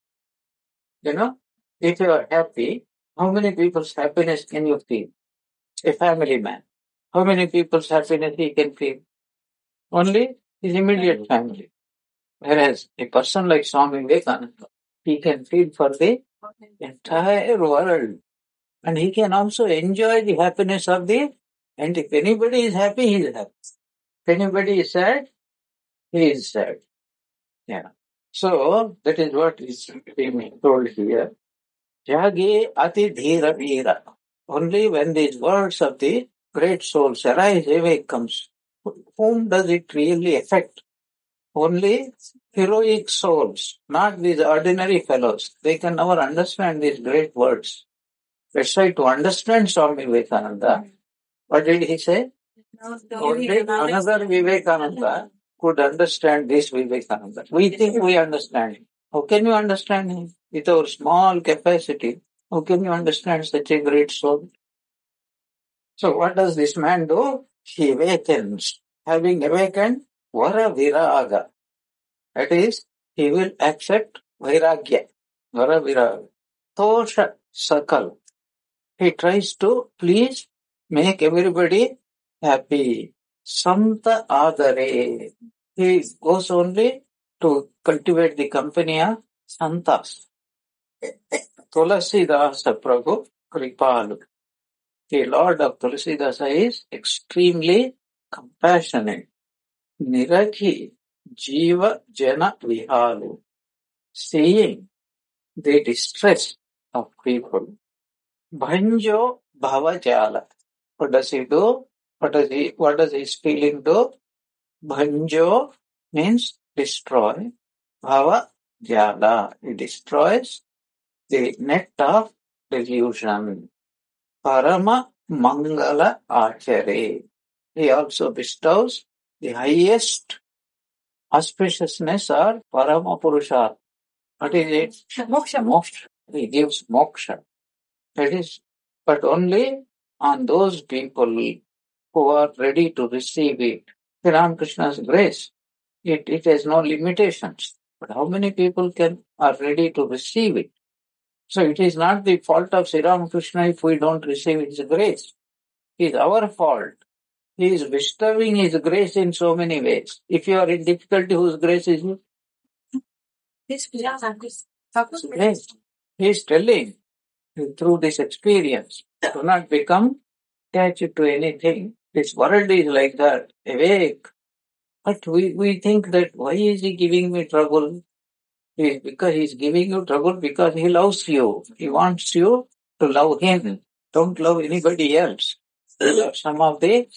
If you are happy, how many people's happiness can you feel? A family man. How many people's happiness he can feel? Only his immediate family. Whereas a person like Swami Vivekananda, he can feel for the entire world. And he can also enjoy the happiness of and if anybody is happy, he is happy. If anybody is sad, he is sad. Yeah. So, that is what is being told here. Jage ati dhira veera. Only when these words of the great souls arise, awake comes. Whom does it really affect? Only heroic souls, not these ordinary fellows. They can never understand these great words. Let's try to understand Swami Vivekananda. What did he say? Only another Vivekananda could understand this Vivekananda. We think we understand him. How can you understand him? With our small capacity, how can you understand such a great soul? So what does this man do? He awakens. Having awakened, Vara Viraga. That is, he will accept Vairagya. Vara Viraga. Tosha Sakal. He tries to please make everybody happy. Santa Adare. He goes only to cultivate the company of Santas. Tulasidasa Prabhu Kripalu. The Lord of Tulasidasa is extremely compassionate. Nirakhi Jiva Jana Vihalu. Seeing the distress of people. Bhanjo Bhavajala. What does he do? What does his feeling do? Bhanjo means destroy. Bhava Jala. He destroys the net of delusion. Parama Mangala Achare. He also bestows the highest auspiciousness or Parama Purusha. What is it? Moksha. Moksha. He gives moksha. That is, but only on those people who are ready to receive it. Sri Ramakrishna's grace, it has no limitations. But how many people are ready to receive it? So it is not the fault of Sri Ramakrishna if we don't receive his grace. It is our fault. He is bestowing his grace in so many ways. If you are in difficulty, whose grace is it? This Grace. He is telling through this experience, do not become attached to anything. This world is like that, awake. But we think that why is he giving me trouble? Because he's giving you trouble because he loves you. He wants you to love him. Don't love anybody else. These are some of the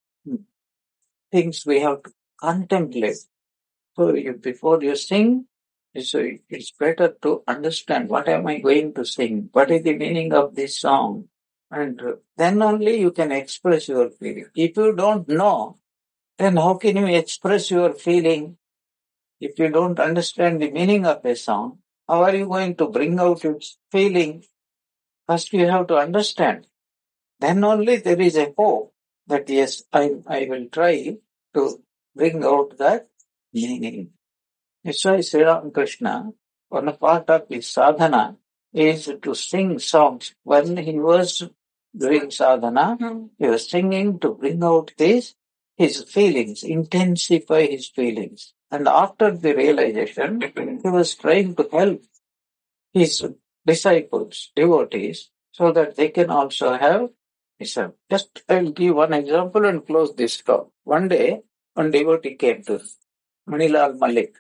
things we have to contemplate. So before you sing, it's better to understand what am I going to sing? What is the meaning of this song? And then only you can express your feeling. If you don't know, then how can you express your feeling? If you don't understand the meaning of a song, how are you going to bring out its feeling? First you have to understand. Then only there is a hope that yes, I will try to bring out that meaning. That's why Sri Ramakrishna, one part of his sadhana is to sing songs. When he was doing sadhana, he was singing to bring out his feelings, intensify his feelings. And after the realization, he was trying to help his disciples, devotees, so that they can also have wisdom. Just I'll give one example and close this talk. One day, one devotee came to Manilal Malik.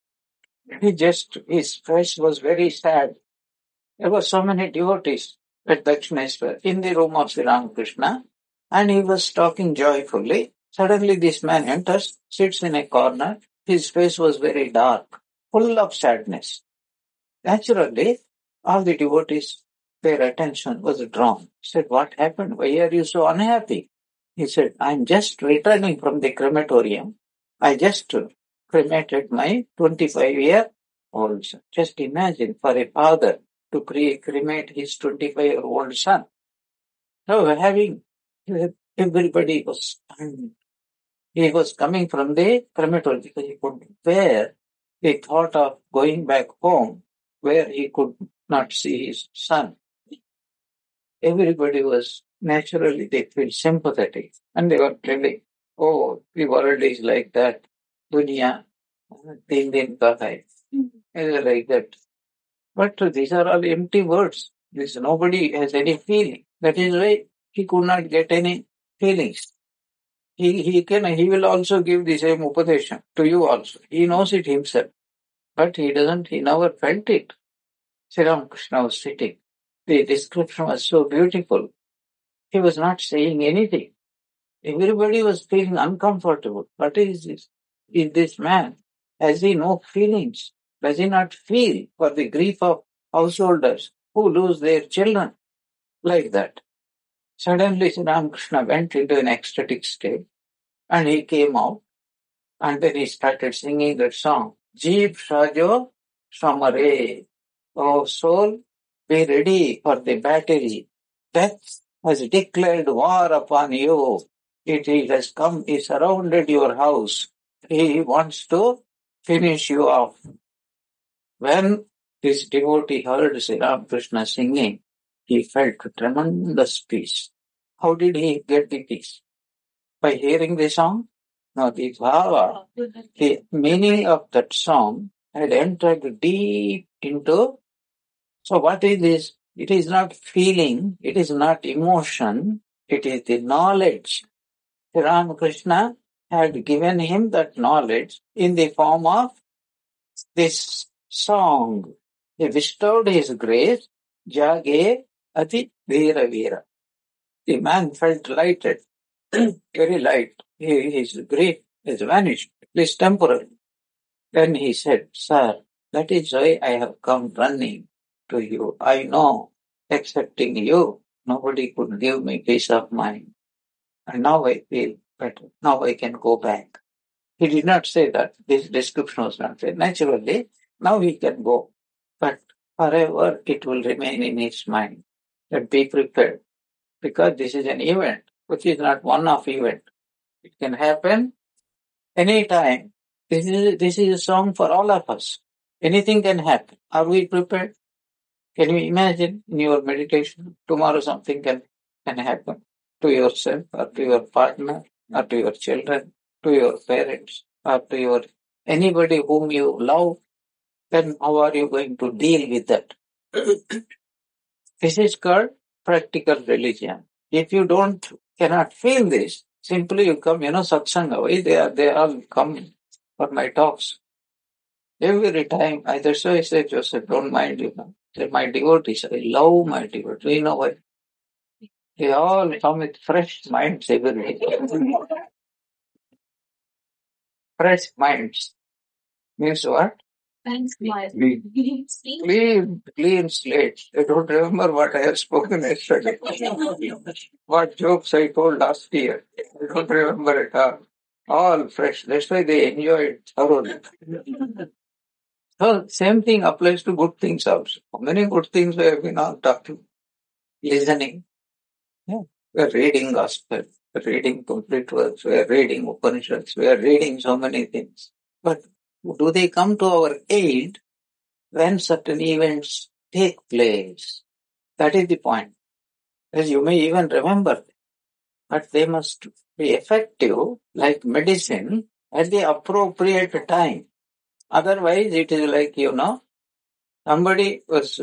His face was very sad. There were so many devotees at Dakshineshwar in the room of Sri Ramakrishna, and he was talking joyfully. Suddenly this man enters, sits in a corner. His face was very dark, full of sadness. Naturally, all the devotees, their attention was drawn. He said, what happened? Why are you so unhappy? He said, I'm just returning from the crematorium. I just cremated my 25-year-old son. Just imagine for a father to cremate his 25-year-old son. So everybody was stunned. He was coming from the crematorium because he couldn't bear the thought of going back home where he could not see his son. Everybody was naturally, they feel sympathetic. And they were telling, oh, the world is like that. Dunya, din din ka hai. Like that. But these are all empty words. Nobody has any feeling. That is why he could not get any feelings. He will also give the same upadesha to you also. He knows it himself. But he never felt it. Sri Ramakrishna was sitting. The description was so beautiful. He was not saying anything. Everybody was feeling uncomfortable. What is this? Is this man? Has he no feelings? Does he not feel for the grief of householders who lose their children? Like that. Suddenly Sri Ramakrishna went into an ecstatic state and he came out and then he started singing that song. Jeev Shajo Samare. Oh soul, be ready for the battery. Death has declared war upon you. It has come, he surrounded your house. He wants to finish you off. When this devotee heard Sri Ramakrishna singing, he felt tremendous peace. How did he get the peace? By hearing the song? No, the bhava, the meaning of that song had entered deep into. So what is this? It is not feeling, it is not emotion, it is the knowledge. Sri Ramakrishna had given him that knowledge in the form of this song. He bestowed his grace, Jage Ati Veera Veera. The man felt lighted, very light. His grief has vanished, at least temporarily. Then he said, Sir, that is why I have come running to you. I know, excepting you, nobody could give me peace of mind. And now I feel better. Now I can go back. He did not say that. This description was not said. Naturally, now he can go. But forever it will remain in his mind. That be prepared. Because this is an event, which is not one-off event. It can happen anytime. This is a song for all of us. Anything can happen. Are we prepared? Can you imagine in your meditation, tomorrow something can happen to yourself or to your partner or to your children, to your parents or to your anybody whom you love? Then how are you going to deal with that? This is called practical religion. If you cannot feel this, simply you come, satsanga. Why they all come for my talks. Every time, that's why I say, Joseph, don't mind, They're my devotees. I love my devotees. You know why? They all come with fresh minds every day. Fresh minds. Means what? Clean slate. I don't remember what I have spoken yesterday. What jokes I told last year. I don't remember it all fresh. That's why they enjoy it thoroughly. So same thing applies to good things also. Many good things we have been all talking, listening. Yeah. We are reading gospel, we are reading complete works, we are reading Upanishads, we are reading so many things. But do they come to our aid when certain events take place? That is the point. As you may even remember, but they must be effective like medicine at the appropriate time. Otherwise, it is like, somebody was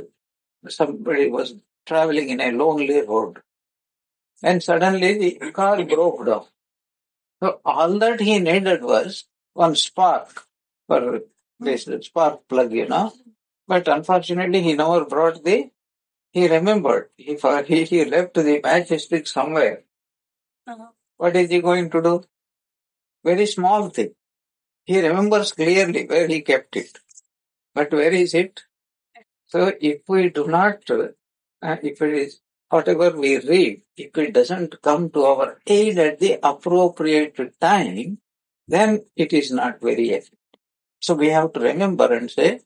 traveling in a lonely road and suddenly the car broke down. So all that he needed was one spark for this spark plug, But unfortunately, he never brought he remembered. He left the matchstick somewhere. What is he going to do? Very small thing. He remembers clearly where he kept it. But where is it? So if we do not, if it is whatever we read, if it doesn't come to our aid at the appropriate time, then it is not very effective. So we have to remember and say,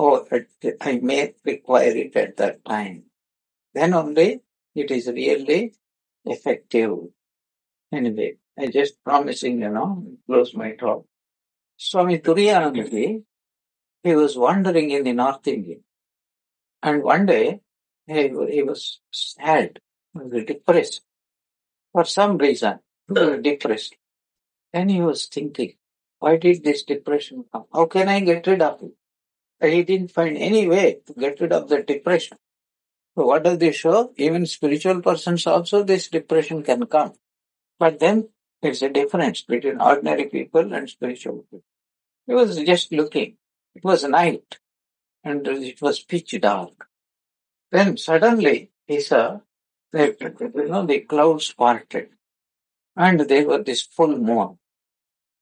I may require it at that time. Then only it is really effective. Anyway, I just promising, close my talk. Swami Turiyanandaji, he was wandering in the North India. And one day, he was sad, he was depressed. For some reason, he was depressed. Then he was thinking, why did this depression come? How can I get rid of it? And he didn't find any way to get rid of the depression. So what does this show? Even spiritual persons also, this depression can come. But then there's a difference between ordinary people and spiritual people. He was just looking. It was night and it was pitch dark. Then suddenly he saw that, the clouds parted and there was this full moon.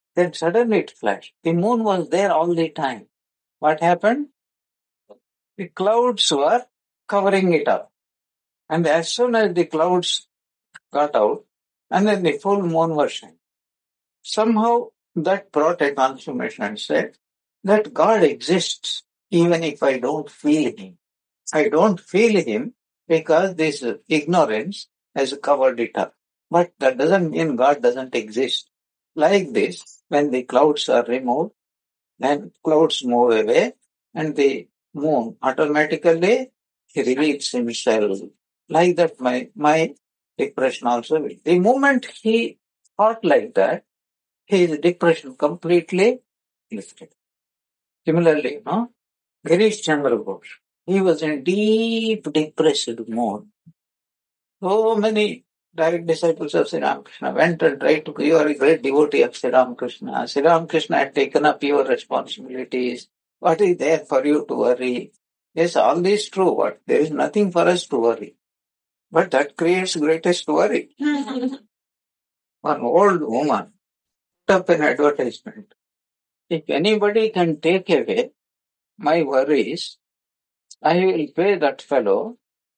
Then suddenly it flashed. The moon was there all the time. What happened? The clouds were covering it up. And as soon as the clouds got out, and then the full moon was shining. Somehow that brought a confirmation and said that God exists even if I don't feel Him. I don't feel Him because this ignorance has covered it up. But that doesn't mean God doesn't exist. Like this, when the clouds are removed, then clouds move away and the moon automatically reveals himself. Like that, my depression also will. The moment he thought like that, his depression completely lifted. Similarly, no? Girish Chandra Ghosh, he was in deep depressed mode. So many direct disciples of Sri Ramakrishna went and tried to, you are a great devotee of Sri Ramakrishna. Sri Ramakrishna had taken up your responsibilities. What is there for you to worry? Yes, all this true, but there is nothing for us to worry. But that creates greatest worry. One old woman put up an advertisement. If anybody can take away my worries, I will pay that fellow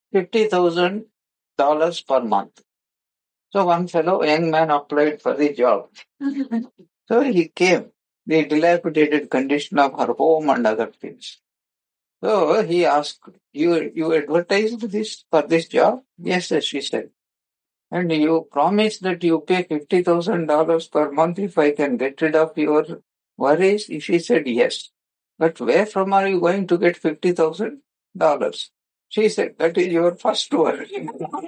$50,000 per month. So one fellow, young man, applied for the job. So he came, the dilapidated condition of her home and other things. So he asked, you advertised this for this job? Yes, yes, she said. And you promised that you pay $50,000 per month if I can get rid of your worries? She said, yes. But where from are you going to get $50,000? She said, that is your first worry.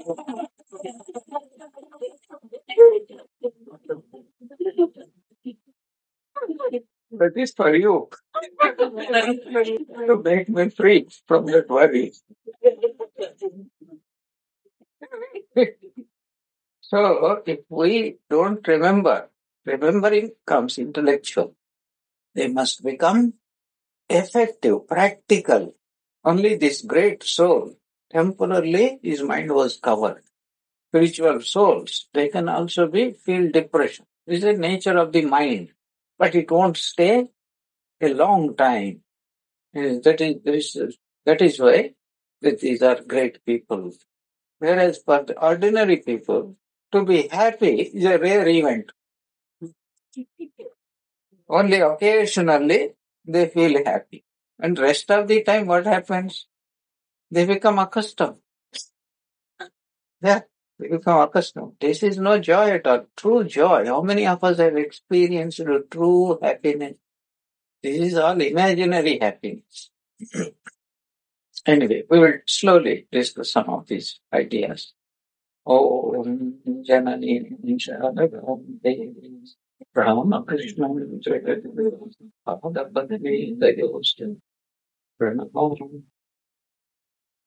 That is for you. To make me free from that worry. So, if we don't remember, remembering comes intellectual. They must become effective, practical. Only this great soul, temporarily his mind was covered. Spiritual souls, they can also feel depression. This is the nature of the mind. But it won't stay a long time. That is why these are great people. Whereas for the ordinary people, to be happy is a rare event. Only occasionally they feel happy. And rest of the time what happens? They become accustomed. Yeah, they become accustomed. This is no joy at all. True joy. How many of us have experienced true happiness? This is all imaginary happiness. Anyway, we will slowly discuss some of these ideas. Om Janani Shanagam Devi Ramakrishna Jagad Padapadavi Dayost Pranam